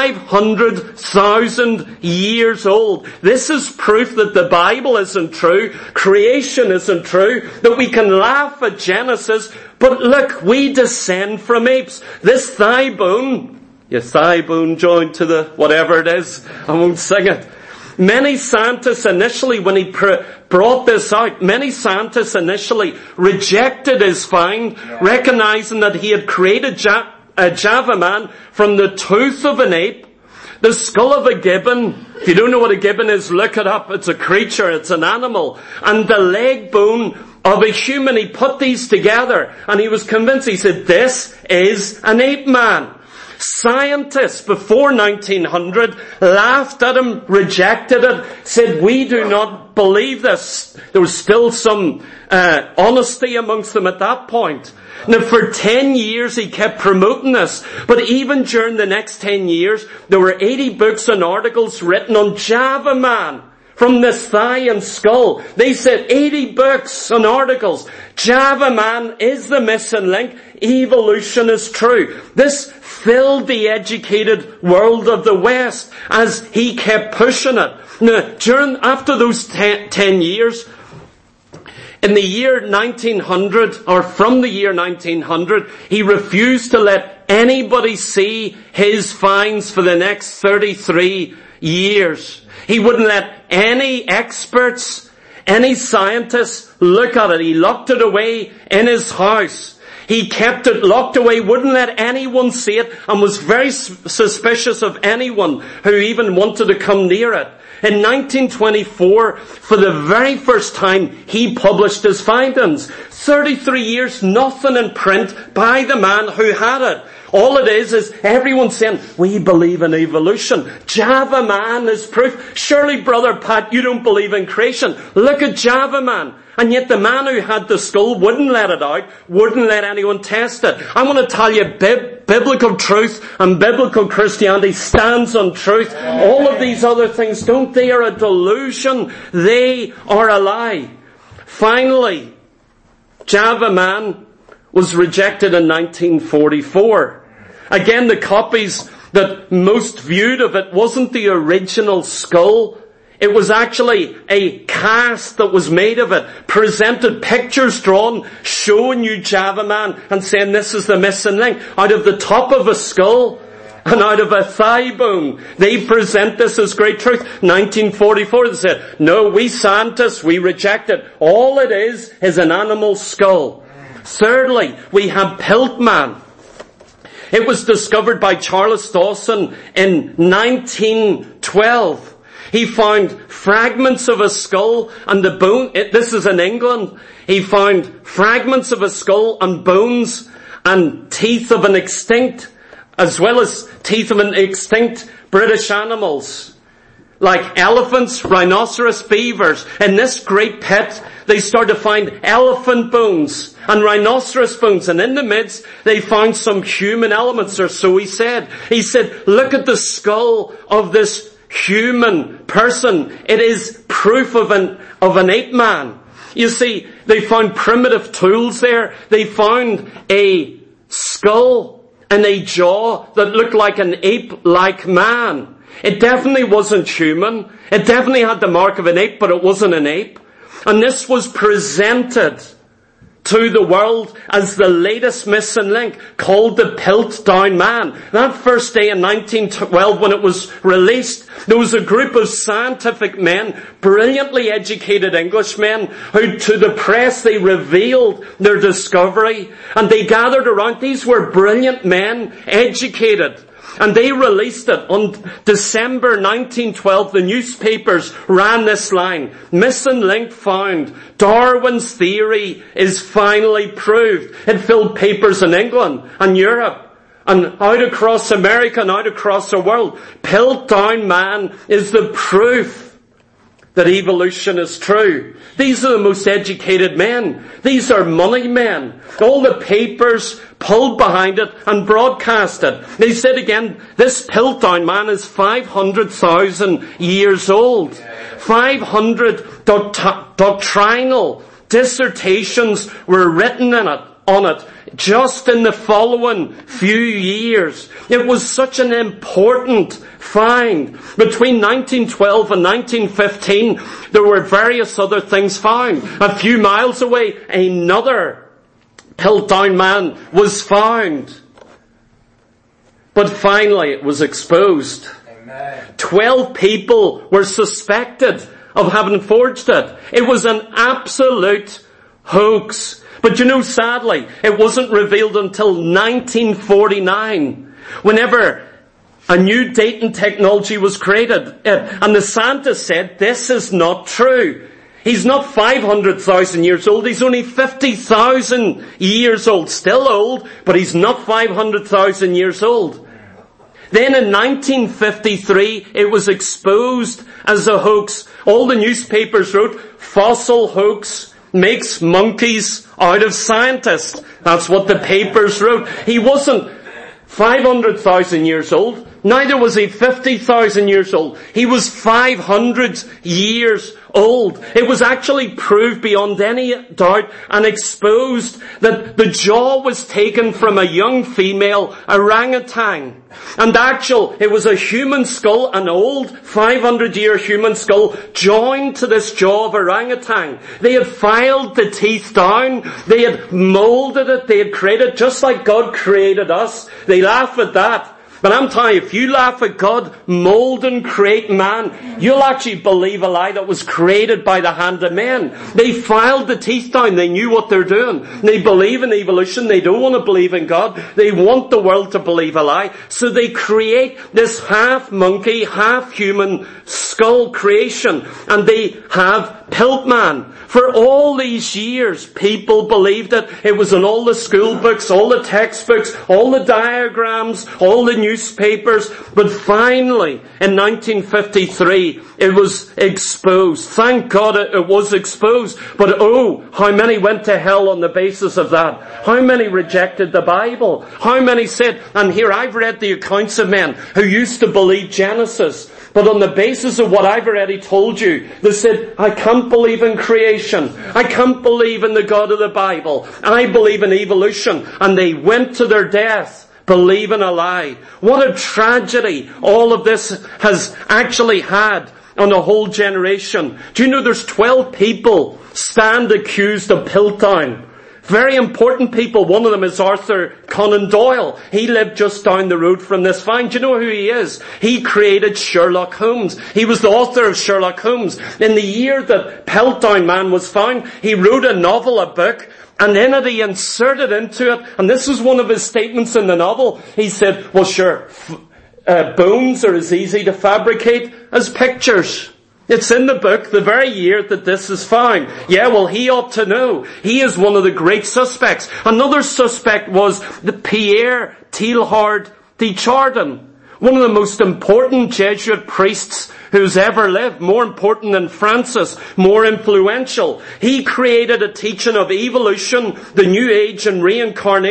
[SPEAKER 1] 500,000 years old. This is proof that the Bible isn't true, creation isn't true, that we can laugh at Genesis, but look, we descend from apes. This thigh bone, your thigh bone joined to the whatever it is, I won't sing it. Many scientists initially, when he brought this out, many scientists initially rejected his find, recognizing that he had created a Java Man from the tooth of an ape, the skull of a gibbon. If you don't know what a gibbon is, look it up. It's a creature, it's an animal. And the leg bone of a human. He put these together and he was convinced. He said, this is an ape man. Scientists before 1900 laughed at him, rejected it, said, we do not believe this. There was still some honesty amongst them at that point. Now for 10 years he kept promoting this, but even during the next 10 years, there were 80 books and articles written on Java Man. From this thigh and skull. They said 80 books and articles. Java Man is the missing link. Evolution is true. This filled the educated world of the West as he kept pushing it. Now, after those 10 years, in the year 1900, or from the year 1900, he refused to let anybody see his finds for the next 33 years. He wouldn't let any experts, any scientists look at it. He locked it away in his house. He kept it locked away, wouldn't let anyone see it, and was very suspicious of anyone who even wanted to come near it. In 1924, for the very first time, he published his findings. 33 years, nothing in print by the man who had it. All it is everyone saying, we believe in evolution. Java Man is proof. Surely, Brother Pat, you don't believe in creation. Look at Java Man. And yet the man who had the skull wouldn't let it out, wouldn't let anyone test it. I want to tell you, biblical truth and biblical Christianity stands on truth. All of these other things don't. They are a delusion. They are a lie. Finally, Java Man was rejected in 1944. Again, the copies that most viewed of it wasn't the original skull. It was actually a cast that was made of it, presented pictures drawn, showing you Java Man and saying this is the missing link. Out of the top of a skull and out of a thigh bone, they present this as great truth. 1944, they said, no, we scientists, we reject it. All it is an animal skull. Thirdly, we have Piltman. It was discovered by Charles Dawson in 1912. He found fragments of a skull and the bone. This is in England. He found fragments of a skull and bones and teeth of an extinct, as well as teeth of an extinct British animals, like elephants, rhinoceros, beavers. In this great pit, they started to find elephant bones and rhinoceros bones. And in the midst, they found some human elements, or so he said. He said, look at the skull of this human person. It is proof of an ape man. You see, they found primitive tools there. They found a skull and a jaw that looked like an ape-like man. It definitely wasn't human. It definitely had the mark of an ape, but it wasn't an ape. And this was presented to the world as the latest missing link, called the Piltdown Man. That first day in 1912, when it was released, there was a group of scientific men, brilliantly educated Englishmen, who to the press they revealed their discovery, and they gathered around. These were brilliant men, educated. And they released it on December 1912. The newspapers ran this line: "Missing link found. Darwin's theory is finally proved." It filled papers in England and Europe and out across America and out across the world. Piltdown Man is the proof that evolution is true. These are the most educated men. These are money men. All the papers pulled behind it and broadcast it. They said again, this Piltdown Man is 500,000 years old. 500 doctrinal dissertations were written on it just in the following few years. It was such an important find. Between 1912 and 1915, there were various other things found. A few miles away, another Piltdown Man was found. But finally it was exposed. Amen. 12 people were suspected of having forged it. It was an absolute hoax. But you know, sadly, it wasn't revealed until 1949, whenever a new dating technology was created. And the scientists said, this is not true. He's not 500,000 years old. He's only 50,000 years old. Still old, but he's not 500,000 years old. Then in 1953, it was exposed as a hoax. All the newspapers wrote, "Fossil hoax makes monkeys out of scientists." That's what the papers wrote. He wasn't 500,000 years old. Neither was he 50,000 years old. He was 500 years old. It was actually proved beyond any doubt and exposed that the jaw was taken from a young female orangutan. And it was a human skull, an old 500-year human skull joined to this jaw of orangutan. They had filed the teeth down. They had molded it. They had created, just like God created us. They laugh at that. But I'm telling you, if you laugh at God mold and create man, you'll actually believe a lie that was created by the hand of men. They filed the teeth down. They knew what they're doing. They believe in evolution. They don't want to believe in God. They want the world to believe a lie. So they create this half monkey, half human skull creation. And they have Piltman. For all these years, people believed it. It was in all the school books, all the textbooks, all the diagrams, all the newspapers. But finally, in 1953, it was exposed. Thank God it was exposed. But oh, how many went to hell on the basis of that? How many rejected the Bible? How many said, and here I've read the accounts of men who used to believe Genesis, but on the basis of what I've already told you, they said, I can't believe in creation. I can't believe in the God of the Bible. I believe in evolution. And they went to their death believing a lie. What a tragedy all of this has actually had on a whole generation. Do you know there's 12 people stand accused of Piltdown? Very important people. One of them is Arthur Conan Doyle. He lived just down the road from this find. Do you know who he is? He created Sherlock Holmes. He was the author of Sherlock Holmes. In the year that Piltdown Man was found, he wrote a novel, a book, and in it he inserted into it, and this was one of his statements in the novel. He said, well sure, bones are as easy to fabricate as pictures. It's in the book, the very year that this is found. Yeah, well, he ought to know. He is one of the great suspects. Another suspect was the Pierre Teilhard de Chardin, one of the most important Jesuit priests who's ever lived, more important than Francis, more influential. He created a teaching of evolution, the New Age, and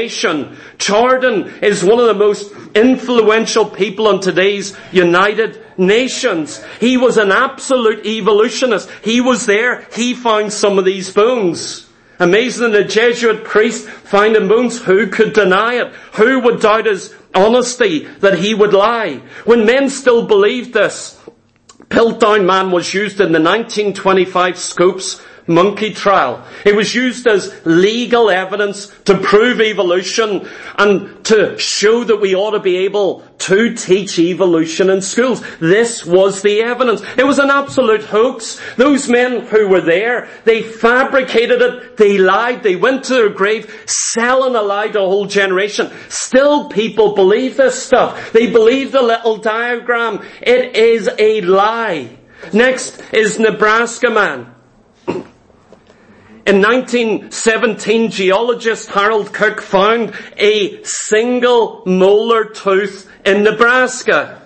[SPEAKER 1] reincarnation. Chardin is one of the most influential people in today's United nations. He was an absolute evolutionist. He was there. He found some of these bones. Amazing, a Jesuit priest finding bones. Who could deny it? Who would doubt his honesty that he would lie? When men still believed this, Piltdown Man was used in the 1925 Scopes monkey trial. It was used as legal evidence to prove evolution and to show that we ought to be able to teach evolution in schools. This was the evidence. It was an absolute hoax. Those men who were there, they fabricated it, they lied, they went to their grave selling a lie to a whole generation. Still people believe this stuff. They believe the little diagram. It is a lie. Next is Nebraska Man. In 1917, geologist Harold Cook found a single molar tooth in Nebraska.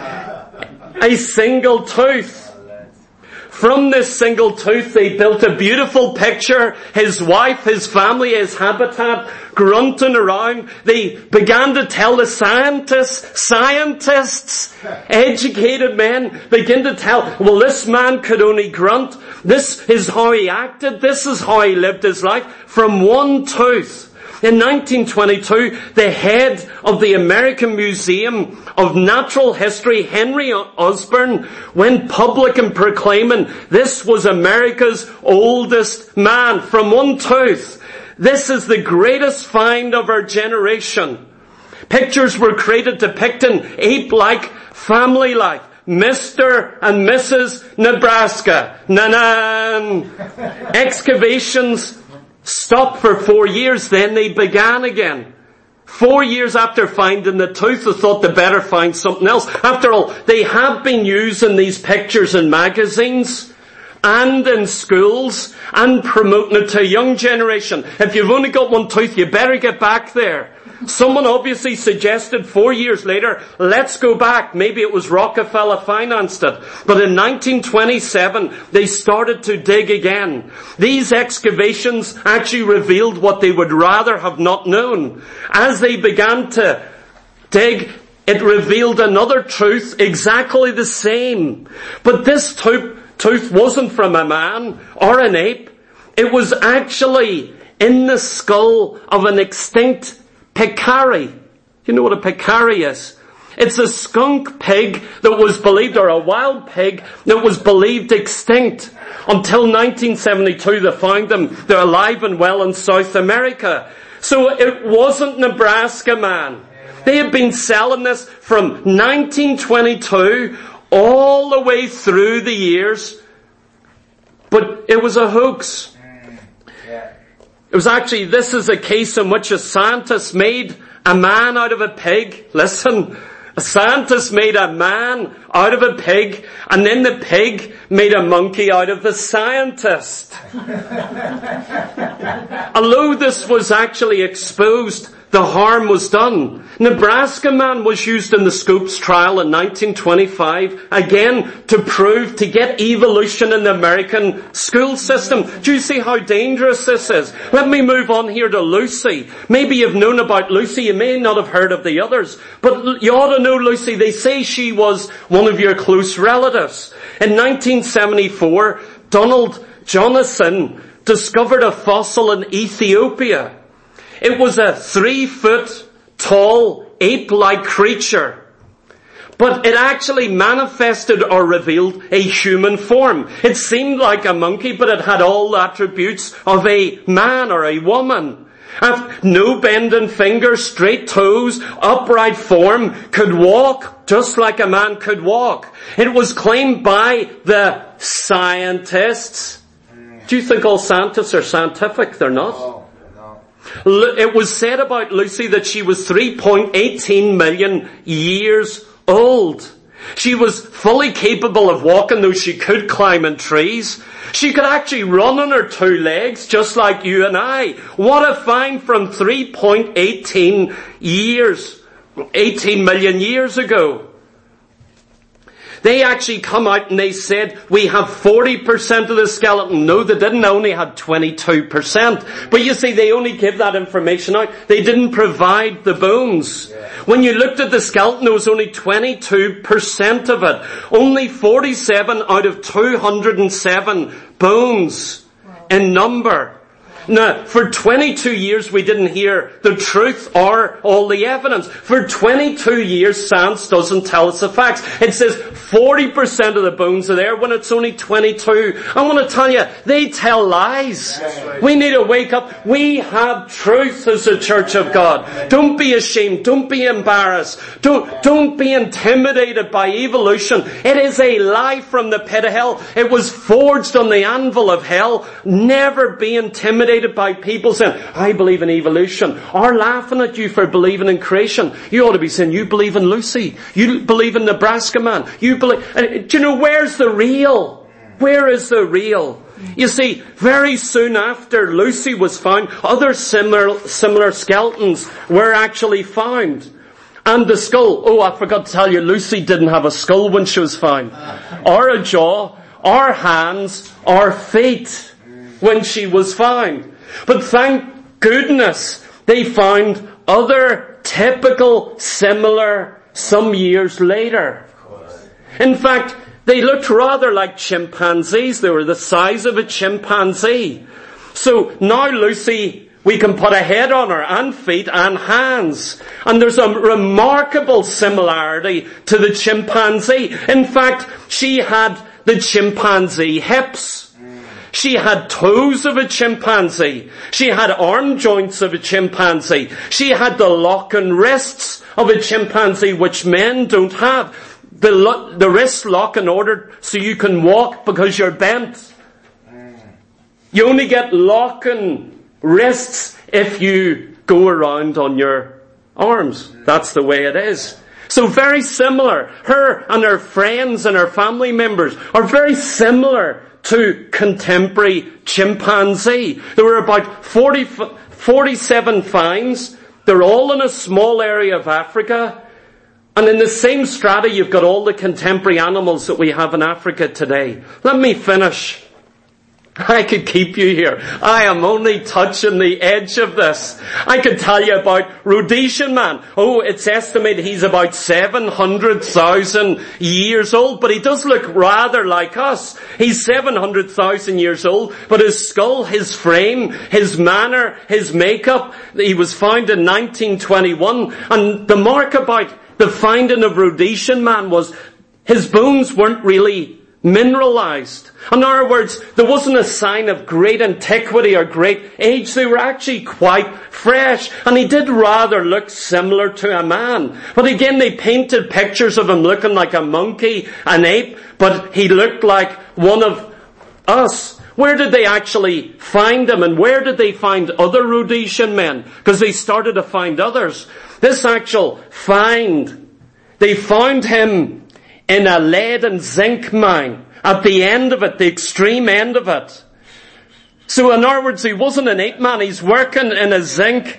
[SPEAKER 1] A single tooth. From this single tooth, they built a beautiful picture. His wife, his family, his habitat, grunting around. They began to tell the scientists, educated men, begin to tell, well, this man could only grunt. This is how he acted. This is how he lived his life. From one tooth. In 1922, the head of the American Museum of Natural History, Henry Osborn, went public in proclaiming this was America's oldest man from one tooth. This is the greatest find of our generation. Pictures were created depicting ape-like family life. Mr. and Mrs. Nebraska. Nan. Excavations stopped for 4 years, then they began again. 4 years after finding the tooth, they thought they better find something else. After all, they have been using these pictures in magazines and in schools and promoting it to a young generation. If you've only got one tooth, you better get back there. Someone obviously suggested 4 years later, let's go back. Maybe it was Rockefeller financed it. But in 1927, they started to dig again. These excavations actually revealed what they would rather have not known. As they began to dig, it revealed another truth exactly the same. But this tooth wasn't from a man or an ape. It was actually in the skull of an extinct peccary. You know what a peccary is? It's a skunk pig that was believed, or a wild pig that was believed extinct. Until 1972 they found them. They're alive and well in South America. So it wasn't Nebraska Man. They had been selling this from 1922 all the way through the years. But it was a hoax. It was actually, this is a case in which a scientist made a man out of a pig. Listen, a scientist made a man out of a pig, and then the pig made a monkey out of the scientist. Although this was actually exposed, the harm was done. Nebraska Man was used in the Scopes trial in 1925, again, to prove, to get evolution in the American school system. Do you see how dangerous this is? Let me move on here to Lucy. Maybe you've known about Lucy, you may not have heard of the others, but you ought to know Lucy. They say she was one of your close relatives. In 1974, Donald Johnson discovered a fossil in Ethiopia. It was a 3-foot tall ape-like creature. But it actually manifested or revealed a human form. It seemed like a monkey, but it had all the attributes of a man or a woman. No bending fingers, straight toes, upright form, could walk just like a man could walk. It was claimed by the scientists. Do you think all scientists are scientific? They're not. It was said about Lucy that she was 3.18 million years old. She was fully capable of walking, though she could climb in trees. She could actually run on her 2 legs, just like you and I. What a find from 3.18 million years ago. They actually come out and they said, we have 40% of the skeleton. No, they didn't. They only had 22%. But you see, they only give that information out. They didn't provide the bones. When you looked at the skeleton, there was only 22% of it. Only 47 out of 207 bones in number. Now, for 22 years we didn't hear the truth or all the evidence. For 22 years science doesn't tell us the facts. It says 40% of the bones are there when it's only 22. I want to tell you, they tell lies. Right. We need to wake up. We have truth as a church of God. Don't be ashamed. Don't be embarrassed. Don't be intimidated by evolution. It is a lie from the pit of hell. It was forged on the anvil of hell. Never be intimidated by people saying, I believe in evolution, or laughing at you for believing in creation. You ought to be saying, you believe in Lucy. You believe in Nebraska Man. You believe, do you know, where's the real? Where is the real? You see, very soon after Lucy was found, other similar skeletons were actually found. And the skull, oh, I forgot to tell you, Lucy didn't have a skull when she was found, or a jaw, or hands, or feet when she was found. But thank goodness they found other typical similar some years later. In fact, they looked rather like chimpanzees. They were the size of a chimpanzee. So now Lucy, we can put a head on her, and feet and hands. And there's a remarkable similarity to the chimpanzee. In fact, she had the chimpanzee hips. She had toes of a chimpanzee. She had arm joints of a chimpanzee. She had the lock and wrists of a chimpanzee, which men don't have. The wrists lock in order so you can walk because you're bent. You only get locking wrists if you go around on your arms. That's the way it is. So very similar. Her and her friends and her family members are very similar to contemporary chimpanzee. There were about 47 finds. They're all in a small area of Africa. And in the same strata, you've got all the contemporary animals that we have in Africa today. Let me finish. I could keep you here. I am only touching the edge of this. I could tell you about Rhodesian man. Oh, it's estimated he's about 700,000 years old, but he does look rather like us. He's 700,000 years old, but his skull, his frame, his manner, his makeup, he was found in 1921. And the mark about the finding of Rhodesian man was his bones weren't really mineralized. In other words, there wasn't a sign of great antiquity or great age. They were actually quite fresh. And he did rather look similar to a man. But again, they painted pictures of him looking like a monkey, an ape, but he looked like one of us. Where did they actually find him? And where did they find other Rhodesian men? Because they started to find others. This actual find, they found him in a lead and zinc mine. At the end of it, the extreme end of it. So in other words, he wasn't an ape man. He's working in a zinc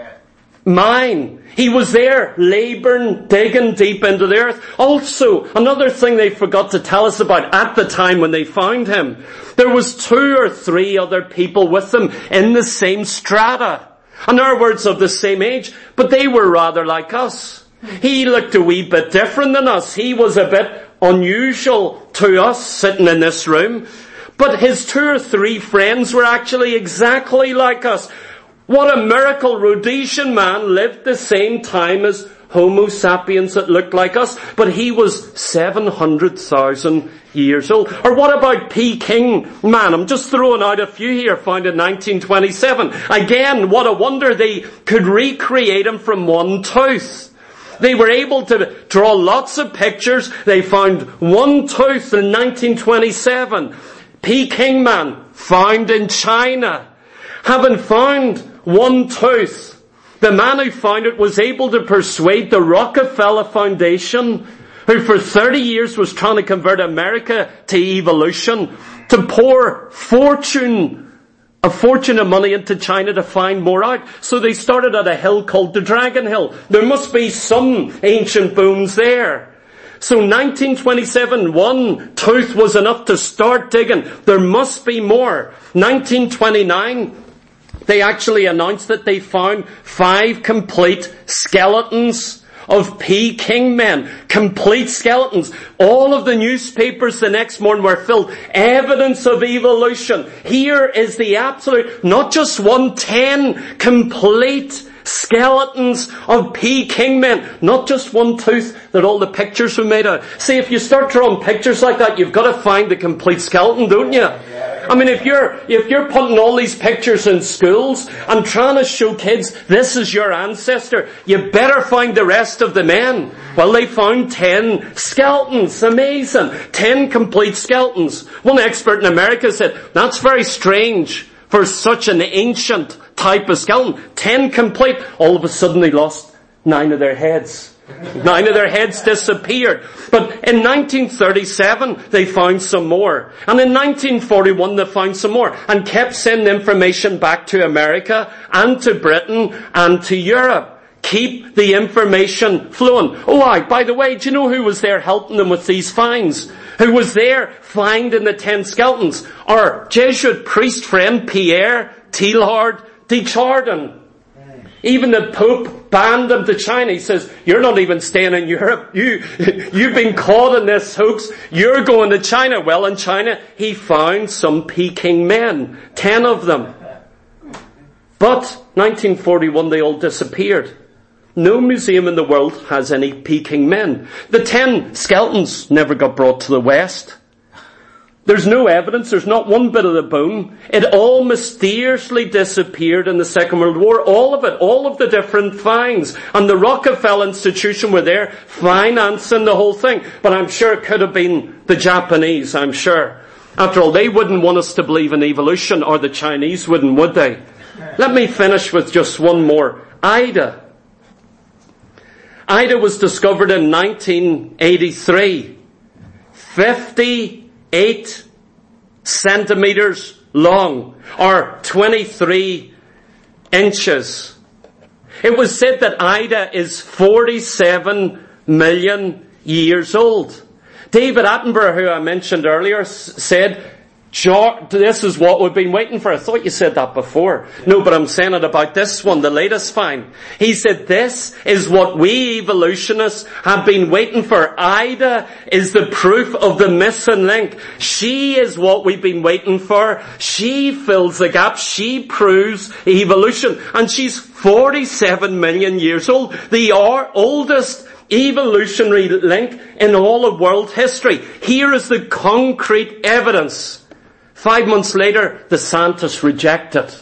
[SPEAKER 1] mine. He was there laboring, digging deep into the earth. Also, another thing they forgot to tell us about at the time when they found him, there was 2 or 3 other people with him in the same strata. In other words, of the same age, but they were rather like us. He looked a wee bit different than us. He was a bit unusual to us sitting in this room. But his 2 or 3 friends were actually exactly like us. What a miracle. Rhodesian man lived the same time as Homo sapiens that looked like us, but he was 700,000 years old. Or what about Peking man? I'm just throwing out a few here, found in 1927. Again, what a wonder they could recreate him from one tooth. They were able to draw lots of pictures. They found one tooth in 1927. Peking man, found in China. Having found one tooth, the man who found it was able to persuade the Rockefeller Foundation, who for 30 years was trying to convert America to evolution, to pour a fortune of money into China to find more out. So they started at a hill called the Dragon Hill. There must be some ancient bones there. So 1927, one tooth was enough to start digging. There must be more. 1929, they actually announced that they found 5 complete skeletons of Peking men. Complete skeletons. All of the newspapers the next morning were filled. Evidence of evolution. Here is the absolute, not just 10 complete skeletons of Peking men. Not just one tooth that all the pictures were made of. See, if you start drawing pictures like that, you've got to find the complete skeleton, don't you? I mean, if you're putting all these pictures in schools and trying to show kids this is your ancestor, you better find the rest of the men. Well, they found 10 skeletons. Amazing. 10 complete skeletons. One expert in America said, that's very strange for such an ancient type of skeleton. 10 complete. All of a sudden they lost 9 of their heads. 9 of their heads disappeared. But in 1937, they found some more. And in 1941, they found some more. And kept sending information back to America and to Britain and to Europe. Keep the information flowing. Oh, by the way, do you know who was there helping them with these finds? Who was there finding the 10 skeletons? Our Jesuit priest friend, Pierre Teilhard de Chardin. Even the Pope banned them to China. He says, you're not even staying in Europe. You've been caught in this hoax. You're going to China. Well, in China, he found some Peking men. 10 of them. But 1941, they all disappeared. No museum in the world has any Peking men. The 10 skeletons never got brought to the West. There's no evidence. There's not one bit of the bone. It all mysteriously disappeared in the Second World War. All of it. All of the different finds. And the Rockefeller Institution were there financing the whole thing. But I'm sure it could have been the Japanese, I'm sure. After all, they wouldn't want us to believe in evolution, or the Chinese wouldn't, would they? Let me finish with just one more. Ida. Ida was discovered in 1983. 58 centimeters long, or 23 inches. It was said that Ida is 47 million years old. David Attenborough, who I mentioned earlier, said, this is what we've been waiting for. I thought you said that before. No, but I'm saying it about this one, the latest find. He said, this is what we evolutionists have been waiting for. Ida is the proof of the missing link. She is what we've been waiting for. She fills the gap. She proves evolution. And she's 47 million years old. The oldest evolutionary link in all of world history. Here is the concrete evidence. 5 months later, the scientists reject it.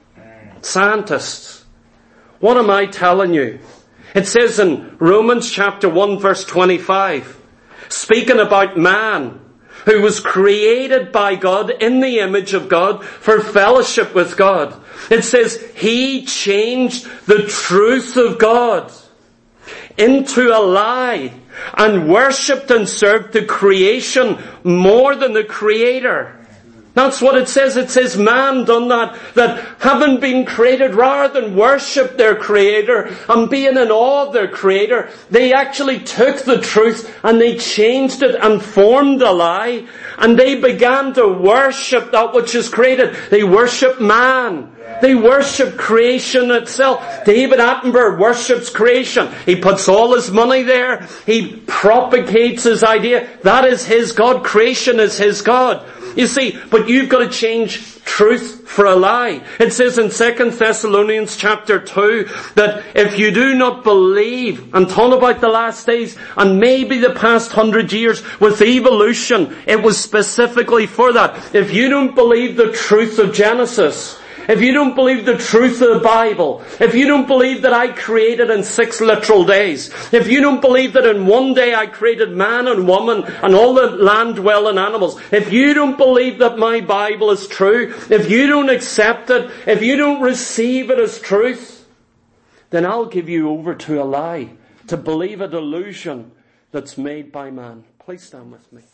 [SPEAKER 1] Scientists. What am I telling you? It says in Romans chapter 1 verse 25, speaking about man who was created by God in the image of God for fellowship with God. It says he changed the truth of God into a lie and worshipped and served the creation more than the Creator. That's what it says. It says man done that having been created, rather than worship their Creator and being in awe of their Creator, they actually took the truth and they changed it and formed a lie, and they began to worship that which is created. They worship man. They worship creation itself. David Attenborough worships creation. He puts all his money there. He propagates his idea. That is his God. Creation is his God. You see, but you've got to change truth for a lie. It says in 2 Thessalonians chapter 2 that if you do not believe and talk about the last days and maybe the past 100 years with evolution, it was specifically for that. If you don't believe the truth of Genesis, if you don't believe the truth of the Bible, if you don't believe that I created in 6 literal days, if you don't believe that in one day I created man and woman and all the land-dwelling animals, if you don't believe that my Bible is true, if you don't accept it, if you don't receive it as truth, then I'll give you over to a lie, to believe a delusion that's made by man. Please stand with me.